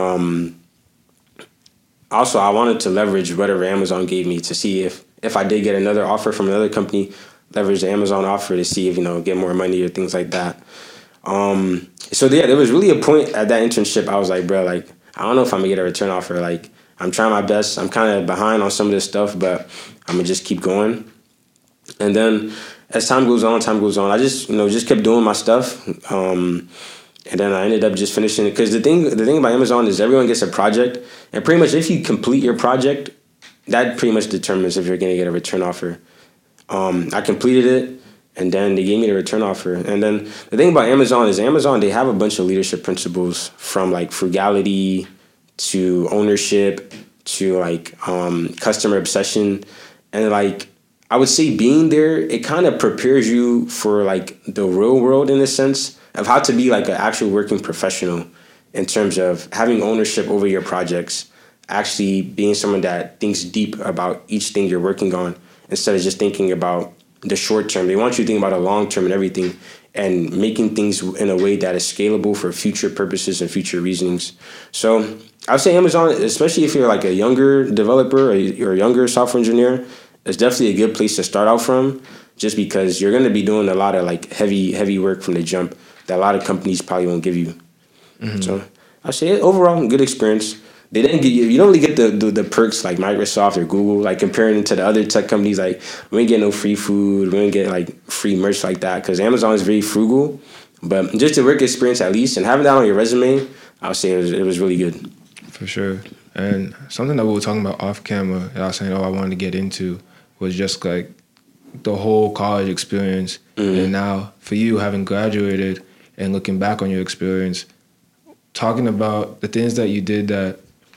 S1: also, I wanted to leverage whatever Amazon gave me to see if I did get another offer from another company, leverage the Amazon offer to see if, get more money or things like that. So yeah, there was really a point at that internship. I was like, bro, like, I don't know if I'm gonna get a return offer. Like, I'm trying my best. I'm kind of behind on some of this stuff, but I'm gonna just keep going. And then as time goes on, I just kept doing my stuff. And then I ended up just finishing it, because the thing about Amazon is everyone gets a project, and pretty much if you complete your project, that pretty much determines if you're gonna get a return offer. I completed it. And then they gave me the return offer. And then the thing about Amazon is they have a bunch of leadership principles, from like frugality to ownership to like customer obsession. And like, I would say being there, it kind of prepares you for like the real world, in the sense of how to be like an actual working professional, in terms of having ownership over your projects, actually being someone that thinks deep about each thing you're working on, instead of just thinking about the short term. They want you to think about the long term and everything, and making things in a way that is scalable for future purposes and future reasonings. So I would say Amazon, especially if you're like a younger developer or you're a younger software engineer, is definitely a good place to start out from, just because you're going to be doing a lot of like heavy work from the jump that a lot of companies probably won't give you. Mm-hmm. So I'd say overall, good experience. They didn't get you don't really get the perks like Microsoft or Google, like comparing it to the other tech companies. Like, we didn't get no free food, we didn't get like free merch like that, because Amazon is very frugal. But just the work experience, at least, and having that on your resume, I would say it was really good.
S2: For sure. And something that we were talking about off camera that I was saying, I wanted to get into, was just like the whole college experience. Mm-hmm. And now for you, having graduated and looking back on your experience, talking about the things that you did that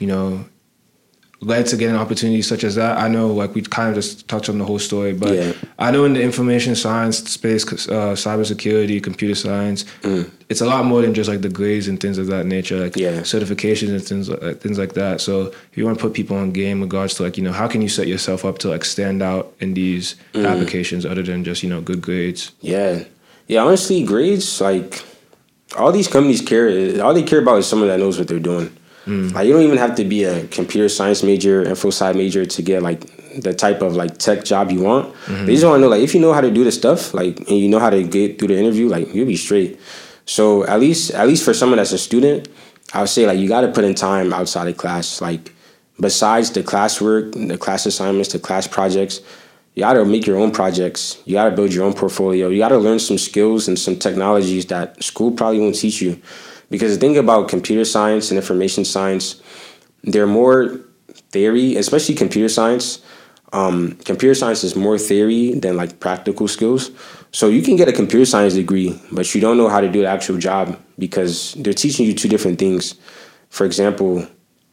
S2: led to getting opportunities such as that. I know, like, we kind of just touched on the whole story, but yeah. I know in the information science space, cybersecurity, computer science, it's a lot more than just like the grades and things of that nature, like certifications and things like that. So if you want to put people on game in regards to like, how can you set yourself up to like stand out in these applications other than just, good grades?
S1: Yeah. Yeah, honestly, grades, like, all these companies all they care about is someone that knows what they're doing. Like, you don't even have to be a computer science major, info sci major to get like the type of like tech job you want. Mm-hmm. They just want to know, like, if you know how to do the stuff, like, and you know how to get through the interview, like, you'll be straight. So at least for someone that's a student, I would say like you got to put in time outside of class. Like, besides the classwork, the class assignments, the class projects, you got to make your own projects. You got to build your own portfolio. You got to learn some skills and some technologies that school probably won't teach you. Because the thing about computer science and information science, they're more theory, especially computer science. Computer science is more theory than like practical skills. So you can get a computer science degree, but you don't know how to do the actual job, because they're teaching you two different things. For example,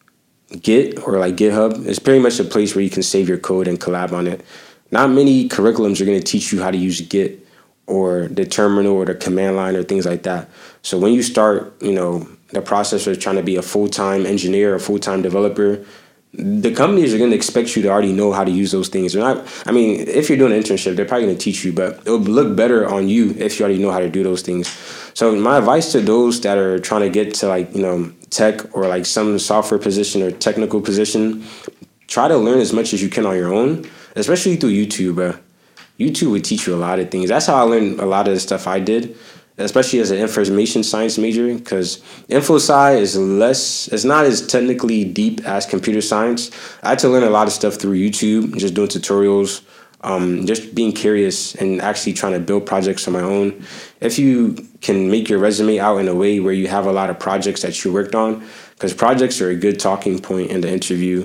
S1: Git or like GitHub is pretty much a place where you can save your code and collab on it. Not many curriculums are going to teach you how to use Git or the terminal or the command line or things like that. So when you start, the process of trying to be a full-time engineer or full-time developer, the companies are going to expect you to already know how to use those things. If you're doing an internship, they're probably going to teach you, but it'll look better on you if you already know how to do those things. So my advice to those that are trying to get to like, tech or like some software position or technical position, try to learn as much as you can on your own, especially through YouTube. YouTube would teach you a lot of things. That's how I learned a lot of the stuff I did, especially as an information science major, because info sci is not as technically deep as computer science. I had to learn a lot of stuff through YouTube, just doing tutorials, just being curious and actually trying to build projects on my own. If you can make your resume out in a way where you have a lot of projects that you worked on, because projects are a good talking point in the interview.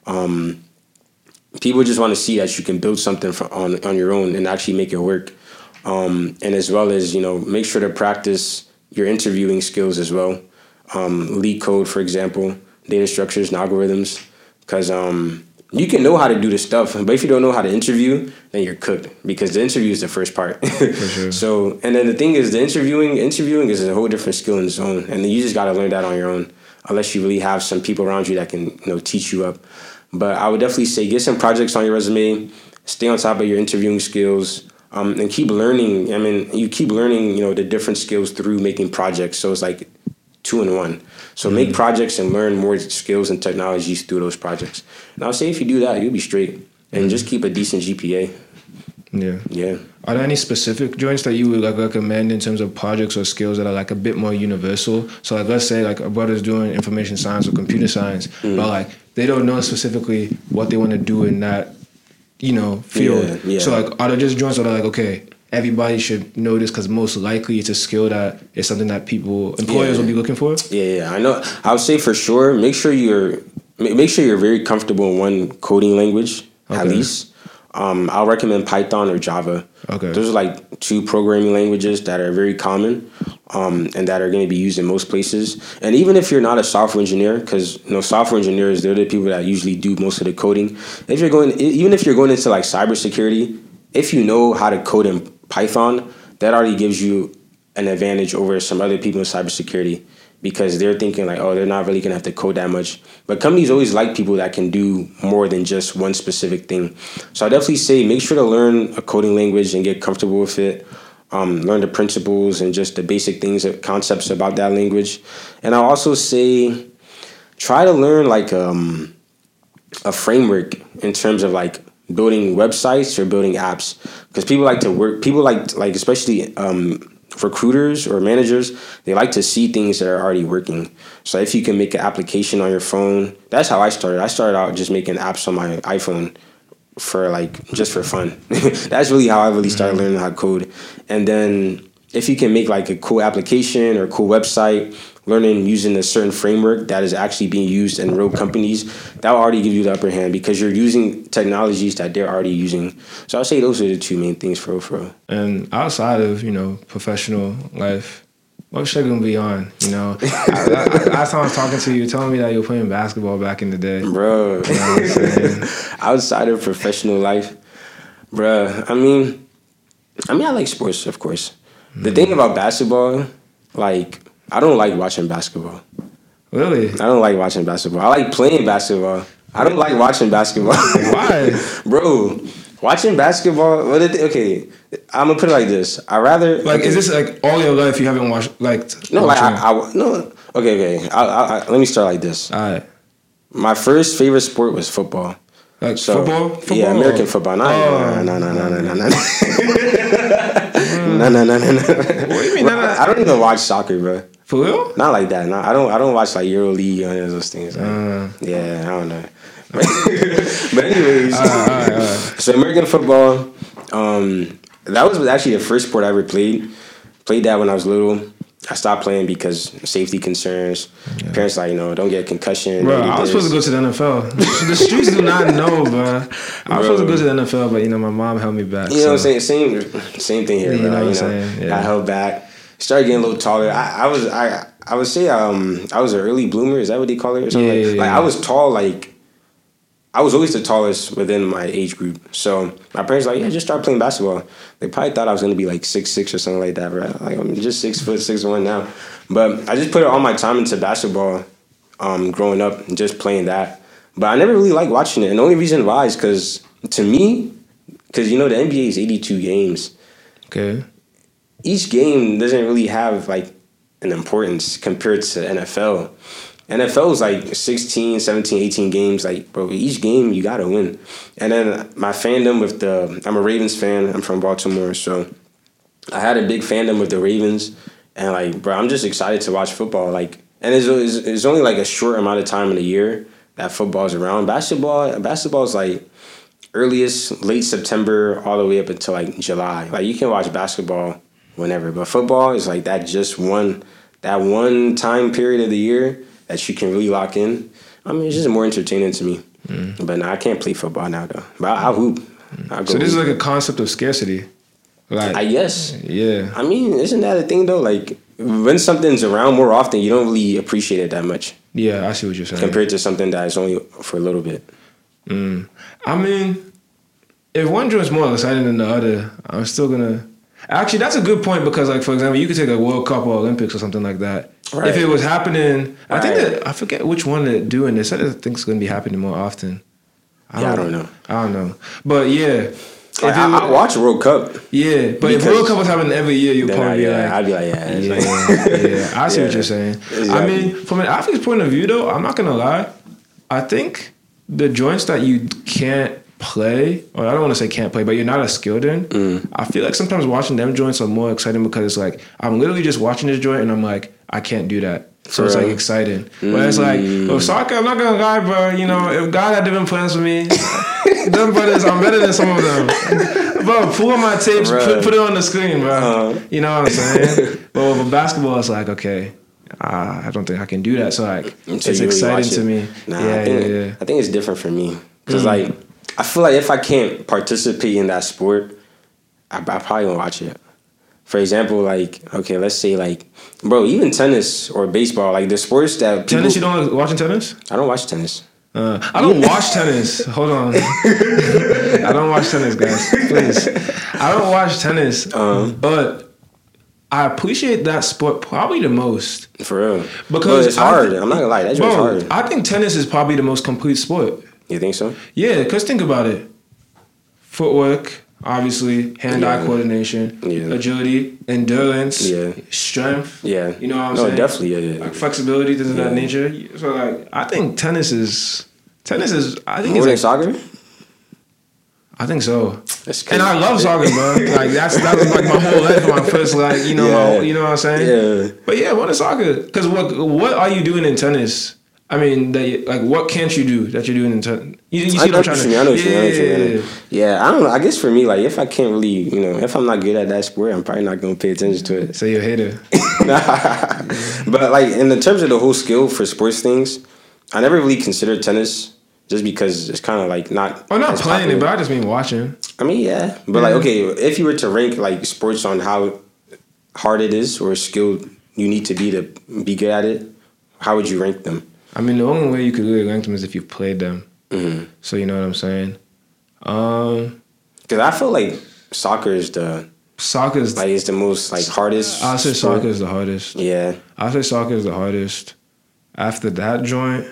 S1: People just want to see that you can build something on your own and actually make it work. And as well as, make sure to practice your interviewing skills as well. Leak code, for example, data structures and algorithms. Because you can know how to do the stuff, but if you don't know how to interview, then you're cooked, because the interview is the first part.
S2: For sure.
S1: So, and then the thing is, the interviewing is a whole different skill in its own, and then you just got to learn that on your own, unless you really have some people around you that can, teach you up. But I would definitely say get some projects on your resume, stay on top of your interviewing skills, and keep learning. I mean, you keep learning, the different skills through making projects. So it's like 2 in 1. So make projects and learn more skills and technologies through those projects. And I'll say if you do that, you'll be straight. And just keep a decent GPA. Yeah.
S2: Are there any specific joints that you would recommend in terms of projects or skills that are a bit more universal? So let's say a brother's doing information science or computer science, but they don't know specifically what they want to do in that, field.
S1: Yeah.
S2: So are there just joints that are okay, everybody should know this because most likely it's a skill that is something that employers will be looking for?
S1: Yeah, I know. I would say for sure, make sure you're very comfortable in one coding language, at least. I'll recommend Python or Java.
S2: Okay.
S1: Those are 2 programming languages that are very common, and that are going to be used in most places. And even if you're not a software engineer, because software engineers, they're the people that usually do most of the coding. Even if you're going into cybersecurity, if you know how to code in Python, that already gives you an advantage over some other people in cybersecurity, because they're thinking they're not really going to have to code that much. But companies always like people that can do more than just one specific thing. So I definitely say make sure to learn a coding language and get comfortable with it. Learn the principles and just the basic things, concepts about that language. And I'll also say try to learn a framework in terms of building websites or building apps, because people like to work. People like especially recruiters or managers, they like to see things that are already working. So if you can make an application on your phone, that's how I started. I started out just making apps on my iPhone for just for fun. That's really how I really started learning how to code. And then if you can make a cool application or a cool website, learning using a certain framework that is actually being used in real companies, that will already give you the upper hand, because you're using technologies that they're already using. So I'll say those are the 2 main things for real.
S2: And outside of, professional life, what's Sugar gonna be on? Last time I was talking to you, telling me that you were playing basketball back in the day.
S1: Bro.
S2: You know what I'm saying?
S1: Outside of professional life, bro, I mean, I like sports, of course. The thing about basketball, I don't like watching basketball.
S2: Really?
S1: I don't like watching basketball. I like playing basketball. I don't like watching basketball.
S2: Why?
S1: Bro, watching basketball, okay, I'm going to put it like this. I rather...
S2: is this all your life you haven't watched,
S1: No, no. Okay. Let me start like this.
S2: All right.
S1: My first favorite sport was football.
S2: Football?
S1: Yeah, American football. No. No.
S2: What do you mean?
S1: I don't even watch soccer, bro.
S2: For real?
S1: Not like that. No, I don't watch Euro League or any of those things. Yeah, I don't know. But anyways,
S2: all right.
S1: So American football, that was actually the first sport I ever played. Played that when I was little. I stopped playing because safety concerns. Yeah. Parents don't get concussion.
S2: Bro, I was supposed to go to the NFL. The streets do not know, bro. I was supposed to go to the NFL, but my mom held me back.
S1: You know what I'm saying? Same thing here, bro.
S2: You know what I'm saying? Yeah.
S1: I held back. Started getting a little taller. I would say I was an early bloomer. Is that what they call it or something?
S2: Yeah.
S1: I was tall. I was always the tallest within my age group. So my parents just start playing basketball. They probably thought I was gonna be 6'6" or something like that, right? I'm just 6 foot 6'1" now. But I just put all my time into basketball, growing up and just playing that. But I never really liked watching it. And the only reason why is because to me, the NBA is 82 games.
S2: Okay.
S1: Each game doesn't really have an importance compared to NFL. NFL is 16, 17, 18 games. Bro, each game you gotta win. And then my fandom I'm a Ravens fan. I'm from Baltimore, so I had a big fandom with the Ravens. And bro, I'm just excited to watch football. And it's only a short amount of time in the year that football's around. Basketball's earliest late September all the way up until July. You can watch basketball whenever, but football is that one time period of the year that you can really lock in. It's just more entertaining to me. But no, I can't play football now though. But I'll hoop.
S2: So this is a concept of scarcity.
S1: I guess.
S2: Yeah.
S1: Isn't that a thing though? When something's around more often, you don't really appreciate it that much.
S2: Yeah, I see what you're saying.
S1: Compared to something that is only for a little bit.
S2: I mean, if one joint's more exciting than the other, I'm still gonna. Actually, that's a good point because, like, for example, you could take a World Cup or Olympics or something like that. Right. If it was happening, I think that I forget which one they're doing. They said I think it's gonna be happening more often.
S1: I don't know.
S2: But yeah.
S1: I watch World Cup.
S2: Yeah, but if World Cup was happening every year, you'd probably be like...
S1: I'd be like,
S2: I see what you're saying. Exactly. I mean, from an athlete's point of view, though, I'm not going to lie. I think the joints that you can't play, or I don't want to say can't play, but you're not as skilled in, I feel like sometimes watching them joints are more exciting because it's like, I'm literally just watching this joint and I'm like, I can't do that. So it's like exciting. But it's like, soccer, I'm not going to lie, bro. You know, if God had different plans for me... Them brothers, I'm better than some of them. Bro, pull on my tapes, put it on the screen, bro. You know what I'm saying? But with basketball, it's like, okay, I don't think I can do that. So like, it's exciting to me.
S1: I think it's different for me because like I feel like if I can't participate in that sport, I probably won't watch it. For example, like, okay, let's say like, bro, even tennis or baseball, like the sports that people...
S2: Tennis, you don't like watching tennis?
S1: I don't watch tennis.
S2: I don't watch tennis. Hold on. I don't watch tennis, guys. Please. I don't watch tennis, but I appreciate that sport probably the most.
S1: For real. Because it's hard. I'm not going to lie. That's hard.
S2: I think tennis is probably the most complete sport.
S1: You think so?
S2: Yeah, because think about it. Footwork, obviously, hand-eye coordination, agility, endurance, strength.
S1: Yeah.
S2: You know what I'm saying?
S1: No, definitely,
S2: Like flexibility, things of that nature. So, like, I think tennis is... I think
S1: more
S2: it's like...
S1: soccer?
S2: I think so. And I love soccer, bro. Like, that was like my whole life, my first, like, you know, you know what I'm saying?
S1: Yeah.
S2: But yeah, what is soccer? Because what are you doing in tennis? I mean, what can't you do that you're doing in tennis? You see what I'm trying to...
S1: I know what you mean. Yeah, I don't know. I guess for me, like, if I can't really, you know, if I'm not good at that sport, I'm probably not going to pay attention to it.
S2: So you're a hater.
S1: But, like, in the terms of the whole skill for sports things, I never really considered tennis just because it's kind of, like, not...
S2: Oh, not playing popular. It, but I just mean watching.
S1: I mean, yeah. But, like, okay, if you were to rank, like, sports on how hard it is or skilled you need to be good at it, how would you rank them?
S2: I mean, the only way you could really rank them is if you played them.
S1: Mm-hmm.
S2: So you know what I'm saying?
S1: Because I feel like soccer is like it's the most like hardest.
S2: I'll say
S1: sport.
S2: Soccer is the hardest.
S1: Yeah.
S2: I'll say soccer is the hardest. After that joint,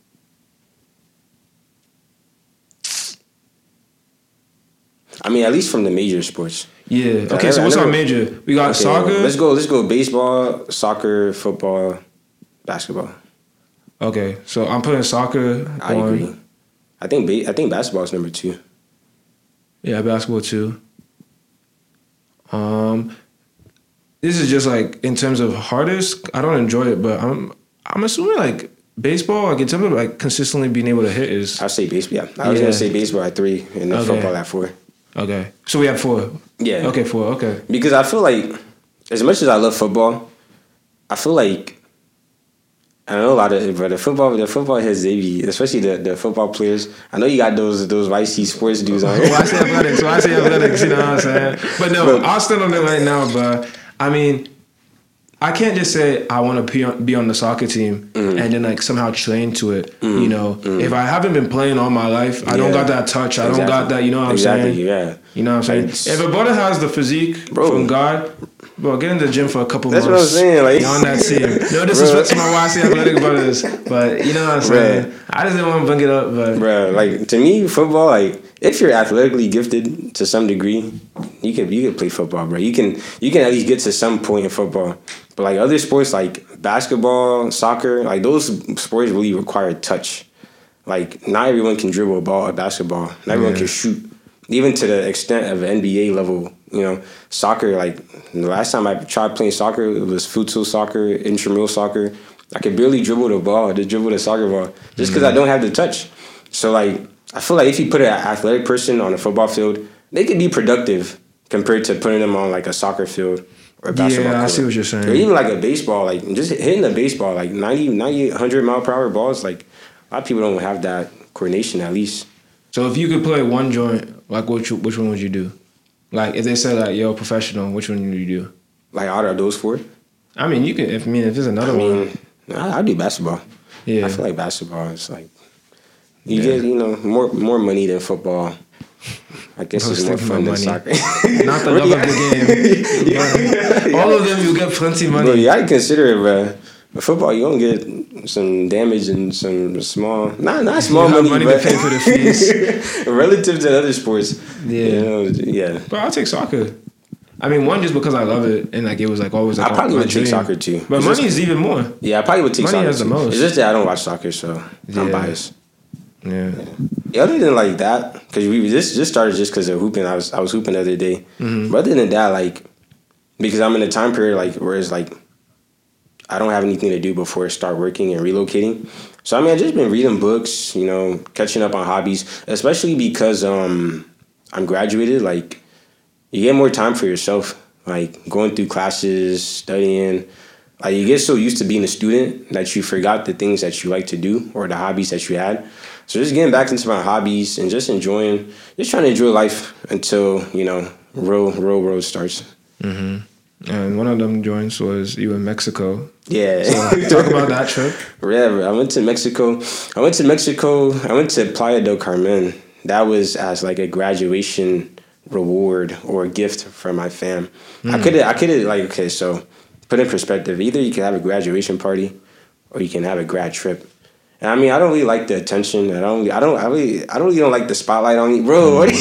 S1: I mean, at least from the major sports.
S2: Yeah. Okay, so what's our major? We got soccer.
S1: Let's go baseball, soccer, football, basketball.
S2: Okay, so I'm putting soccer.
S1: I agree. I think basketball is number 2.
S2: Yeah, basketball 2. This is just like in terms of hardest. I don't enjoy it, but I'm assuming like baseball, like in terms of like consistently being able to hit is.
S1: I'll say baseball. Yeah. I was gonna say baseball at 3 and then football at 4.
S2: Okay, so we have 4.
S1: Yeah.
S2: Okay, 4. Okay.
S1: Because I feel like, as much as I love football, I feel like. I know a lot of, but the football heads, they be, especially the football players. I know you got those YC sports dudes on here.
S2: Why say athletics? You know what I'm saying? But no, I'll stand on it right now. But I mean, I can't just say I want to be on the soccer team and then like somehow train to it. You know, if I haven't been playing all my life, I don't got that touch. I don't got that. You know what I'm saying?
S1: Yeah.
S2: You know what I'm saying? If a brother has the physique from God. Bro, get in the gym for a couple months.
S1: That's what I'm saying. Like,
S2: on that team. No disrespect to my YC athletic brothers, but you know what I'm saying? Bruh. I just didn't want to bring it up, but...
S1: Bro, like, to me, football, like, if you're athletically gifted to some degree, you can play football, bro. You can at least get to some point in football. But, like, other sports, like basketball, soccer, like, those sports really require touch. Like, not everyone can dribble a ball at basketball. Not everyone can shoot. Even to the extent of NBA level, you know, soccer, like, the last time I tried playing soccer, it was futsal soccer, intramural soccer. I could barely dribble the ball, just dribble the soccer ball, just because I don't have the touch. So, like, I feel like if you put an athletic person on a football field, they could be productive compared to putting them on, like, a soccer field or a basketball court.
S2: I see what you're saying.
S1: Or even, like, a baseball, like, just hitting a baseball, like, 90, 100 mile per hour balls, like, a lot of people don't have that coordination at least.
S2: So if you could play one joint, like which one would you do? Like if they said like yo professional, which one would you do?
S1: Like out of those 4?
S2: I mean you could. If there's another one,
S1: I'd do basketball.
S2: Yeah,
S1: I feel like basketball is like You get, you know, more money than football. I guess it's more fun than soccer.
S2: Not the love of the game. All of them, you get plenty of money.
S1: Bro, yeah, I consider it, bro. But football, you don't get some damage and some small, not small money, but
S2: to pay for the fees.
S1: Relative to other sports.
S2: Yeah.
S1: You know, yeah.
S2: But I'll take soccer. I mean, one, just because I love it, and like it was like always like
S1: I probably would take soccer too.
S2: But money is even more.
S1: Yeah, I probably would take
S2: money
S1: soccer
S2: has
S1: too.
S2: The most.
S1: It's just that I don't watch soccer, so I'm biased.
S2: Yeah.
S1: Other than like that, because we just started just because of hooping. I was hooping the other day.
S2: Mm-hmm.
S1: But other than that, like, because I'm in a time period like where it's like I don't have anything to do before I start working and relocating. So I mean, I've just been reading books, you know, catching up on hobbies, especially because I'm graduated. Like, you get more time for yourself, like going through classes, studying. Like, you get so used to being a student that you forgot the things that you like to do or the hobbies that you had. So just getting back into my hobbies and just trying to enjoy life until, you know, real road starts.
S2: Mm-hmm. And one of them joints was you in Mexico.
S1: Yeah.
S2: So talk about that trip.
S1: Yeah, I went to Mexico. I went to Playa del Carmen. That was as like a graduation reward or a gift for my fam. I could have like, okay, so put in perspective, either you can have a graduation party or you can have a grad trip. And I mean, I don't really like the attention. I really don't like the spotlight on me, bro. What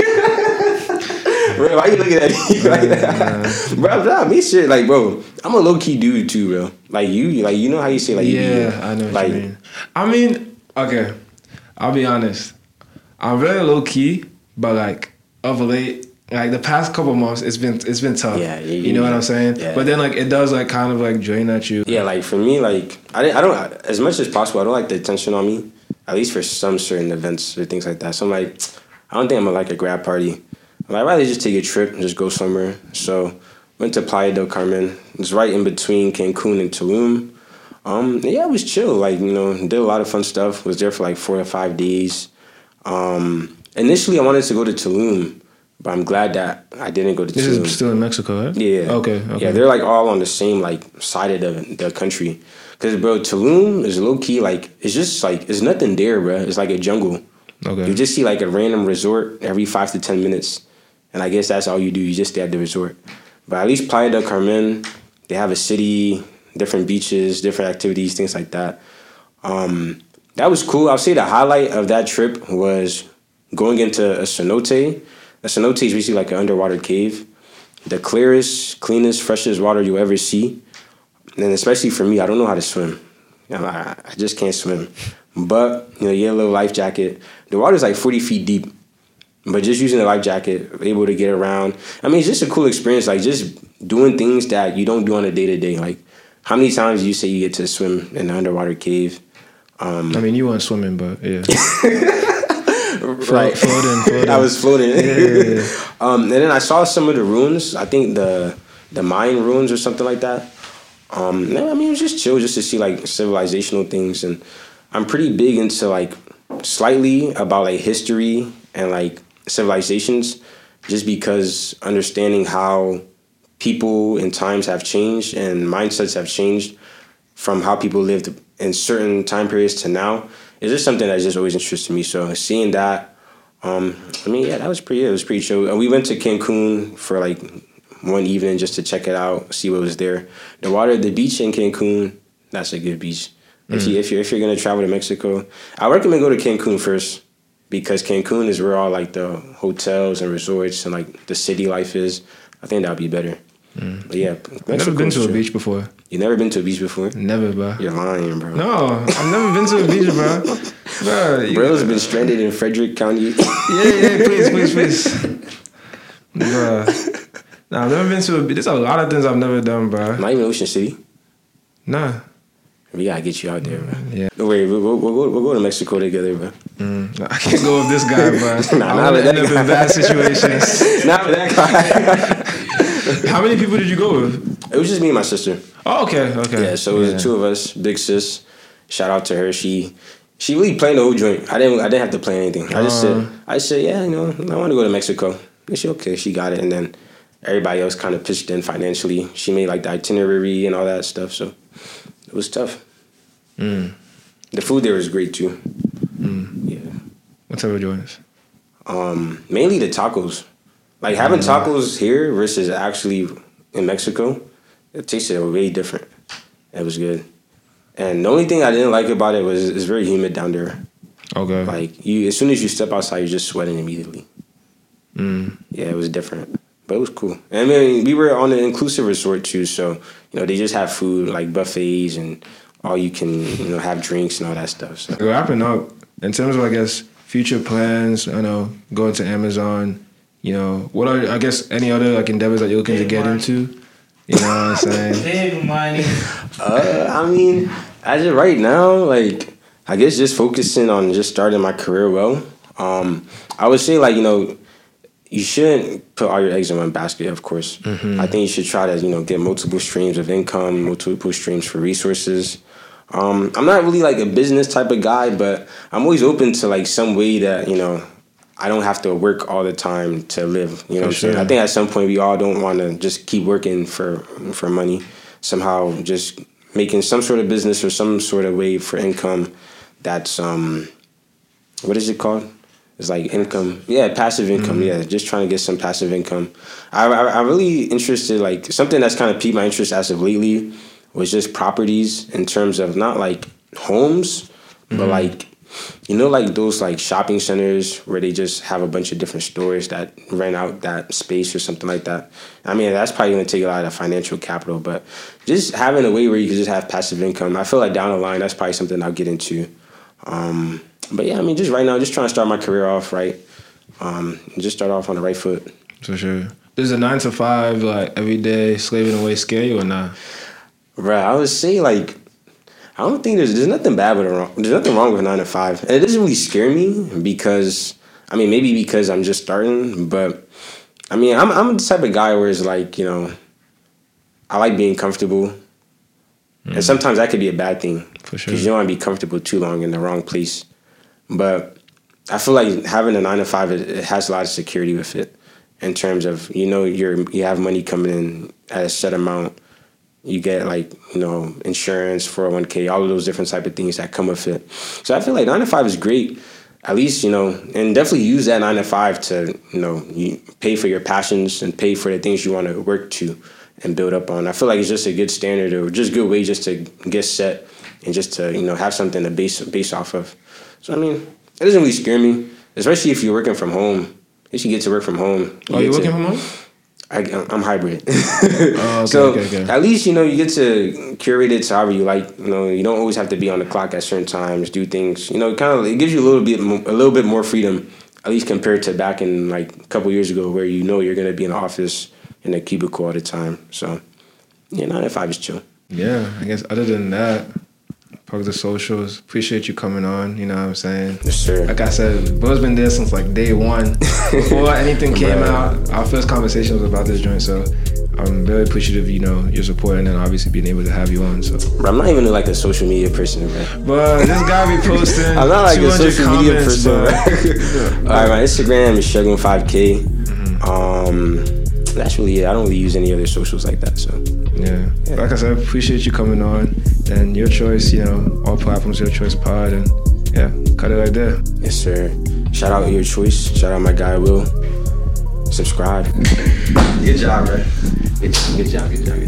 S1: bro, why you looking at me like that? Bro, me shit, like, bro, I'm a low key dude too, bro. Like you know how you say, like,
S2: I know what you mean. I mean, okay, I'll be honest. I'm very low key, but like of late, like the past couple months, it's been tough.
S1: Yeah,
S2: you know what I'm saying?
S1: Yeah.
S2: But then like it does like kind of like drain at you.
S1: Yeah, like for me, like I don't as much as possible. I don't like the attention on me, at least for some certain events or things like that. So I'm like, I don't think I'm gonna like a grad party. I'd rather just take a trip and just go somewhere. So went to Playa del Carmen. It's right in between Cancun and Tulum. Yeah, it was chill. Like, you know, did a lot of fun stuff. Was there for like 4 to 5 days. Initially, I wanted to go to Tulum, but I'm glad that I didn't go to Tulum.
S2: This is still in Mexico, right?
S1: Yeah.
S2: Okay.
S1: Yeah, they're like all on the same like side of the country. Cause bro, Tulum is low key like it's just like it's nothing there, bro. It's like a jungle.
S2: Okay.
S1: You just see like a random resort every 5 to 10 minutes, and I guess that's all you do. You just stay at the resort. But at least Playa del Carmen, they have a city, different beaches, different activities, things like that. That was cool. I'll say the highlight of that trip was going into a cenote. A cenote is basically like an underwater cave. The clearest, cleanest, freshest water you'll ever see. And especially for me, I don't know how to swim. You know, I just can't swim. But, you know, you get a little life jacket. The water's like 40 feet deep. But just using the life jacket, able to get around. I mean, it's just a cool experience. Like, just doing things that you don't do on a day-to-day. Like, how many times do you say you get to swim in an underwater cave?
S2: I mean, you weren't swimming, but yeah.
S1: Right.
S2: Floating.
S1: I was floating.
S2: Yeah.
S1: And then I saw some of the ruins. I think the Mayan ruins or something like that. I mean, it was just chill just to see, like, civilizational things. And I'm pretty big into, like, slightly about, like, history and, like, civilizations, just because understanding how people and times have changed and mindsets have changed from how people lived in certain time periods to now is just something that just always interested me. So seeing that, I mean, yeah, it was pretty chill. And we went to Cancun for like one evening just to check it out, see what was there. The beach in Cancun, that's a good beach. If you're gonna travel to Mexico, I recommend go to Cancun first, because Cancun is where all like the hotels and resorts and like the city life is. I think that'd be better. But yeah,
S2: I've never been to a beach before.
S1: You never been to a beach before?
S2: Never, bro.
S1: You're lying, bro.
S2: No, I've never been to a beach, bro.
S1: Bro's been stranded in Frederick County.
S2: Yeah, please. Bro. Nah, I've never been to a beach. There's a lot of things I've never done, bro.
S1: Not even Ocean City?
S2: Nah.
S1: We gotta get you out there, bro.
S2: Yeah.
S1: Don't worry, we'll go to Mexico together, bro.
S2: I can't go with this guy, bro.
S1: Not
S2: with that guy. In bad situations.
S1: Not with that guy.
S2: How many people did you go with?
S1: It was just me and my sister.
S2: Oh, okay.
S1: Yeah, so it was the two of us. Big sis. Shout out to her. She really planned the whole joint. I didn't have to plan anything. I just said, yeah, you know, I want to go to Mexico. And she okay, she got it. And then everybody else kind of pitched in financially. She made like the itinerary and all that stuff. So it was tough. The food there was great too. Yeah.
S2: What type of joints?
S1: Mainly the tacos. Like having tacos here versus actually in Mexico, it tasted way different. It was good. And the only thing I didn't like about it was it's very humid down there.
S2: Okay.
S1: Like as soon as you step outside, you're just sweating immediately. Yeah, it was different, but it was cool. And I mean, we were on an inclusive resort too, so they just have food like buffets and all you can have drinks and all that stuff. So
S2: wrapping up in terms of I guess future plans, going to Amazon. What are I guess any other like endeavors that you're looking to get into? You know what I'm saying?
S3: Big money.
S1: I mean, as of right now, like I guess just focusing on just starting my career well. I would say like you shouldn't put all your eggs in one basket, of course. I think you should try to, get multiple streams of income, multiple streams for resources. I'm not really like a business type of guy, but I'm always open to like some way that, I don't have to work all the time to live. You know what I'm saying? I think at some point we all don't want to just keep working for money. Somehow just making some sort of business or some sort of way for income that's, what is it called? It's like income. Yeah, passive income. Yeah, just trying to get some passive income. I'm really interested, like something that's kind of piqued my interest as of lately was just properties in terms of not like homes, but like, like those like shopping centers where they just have a bunch of different stores that rent out that space or something like that. I mean, that's probably going to take a lot of financial capital, but just having a way where you can just have passive income, I feel like down the line, that's probably something I'll get into. But yeah, I mean, just right now, just trying to start my career off right. Just start off on the right foot.
S2: For sure. Does a 9 to 5, like every day slaving away scare you or not?
S1: Right, I would say like, I don't think there's nothing bad with it wrong. There's nothing wrong with 9 to 5. And it doesn't really scare me because, I mean, maybe because I'm just starting, but I mean, I'm the type of guy where it's like, I like being comfortable. And sometimes that could be a bad thing.
S2: For sure.
S1: Because you don't want to be comfortable too long in the wrong place. But I feel like having a 9 to 5, it has a lot of security with it in terms of, you have money coming in at a set amount. You get like, insurance, 401k, all of those different type of things that come with it. So I feel like 9 to 5 is great, at least, and definitely use that 9 to 5 to, you pay for your passions and pay for the things you want to work to and build up on. I feel like it's just a good standard or just a good way just to get set and just to, have something to base off of. So, I mean, it doesn't really scare me, especially if you're working from home. If you get to work from home.
S2: Oh, you're working from home?
S1: I'm hybrid.
S2: Okay,
S1: so
S2: okay.
S1: At least, you get to curate it to however you like. You don't always have to be on the clock at certain times, do things. It gives you a little bit more freedom, at least compared to back in like a couple years ago where you're going to be in the office in a cubicle all the time. So, yeah, 9 to 5 is chill.
S2: Yeah, I guess other than that, Plug the Socials. Appreciate you coming on, you know what I'm saying?
S1: Yes, sir.
S2: Like I said, Bro's been there since like day one. Before anything came out, our first conversation was about this joint, so I'm very appreciative, your support and then obviously being able to have you on. So
S1: I'm not even like a social media person, man.
S2: But this guy be posting.
S1: I'm not like a social media person.
S2: Yeah.
S1: All right, my Instagram is Shogun5K. That's really it. I don't really use any other socials like that, so.
S2: Yeah. Like I said, appreciate you coming on. And your choice, all platforms, Your Choice Pod. And yeah, cut it right there.
S1: Yes, sir. Shout out Your Choice. Shout out my guy, Will. Subscribe. Good job, man. Good job.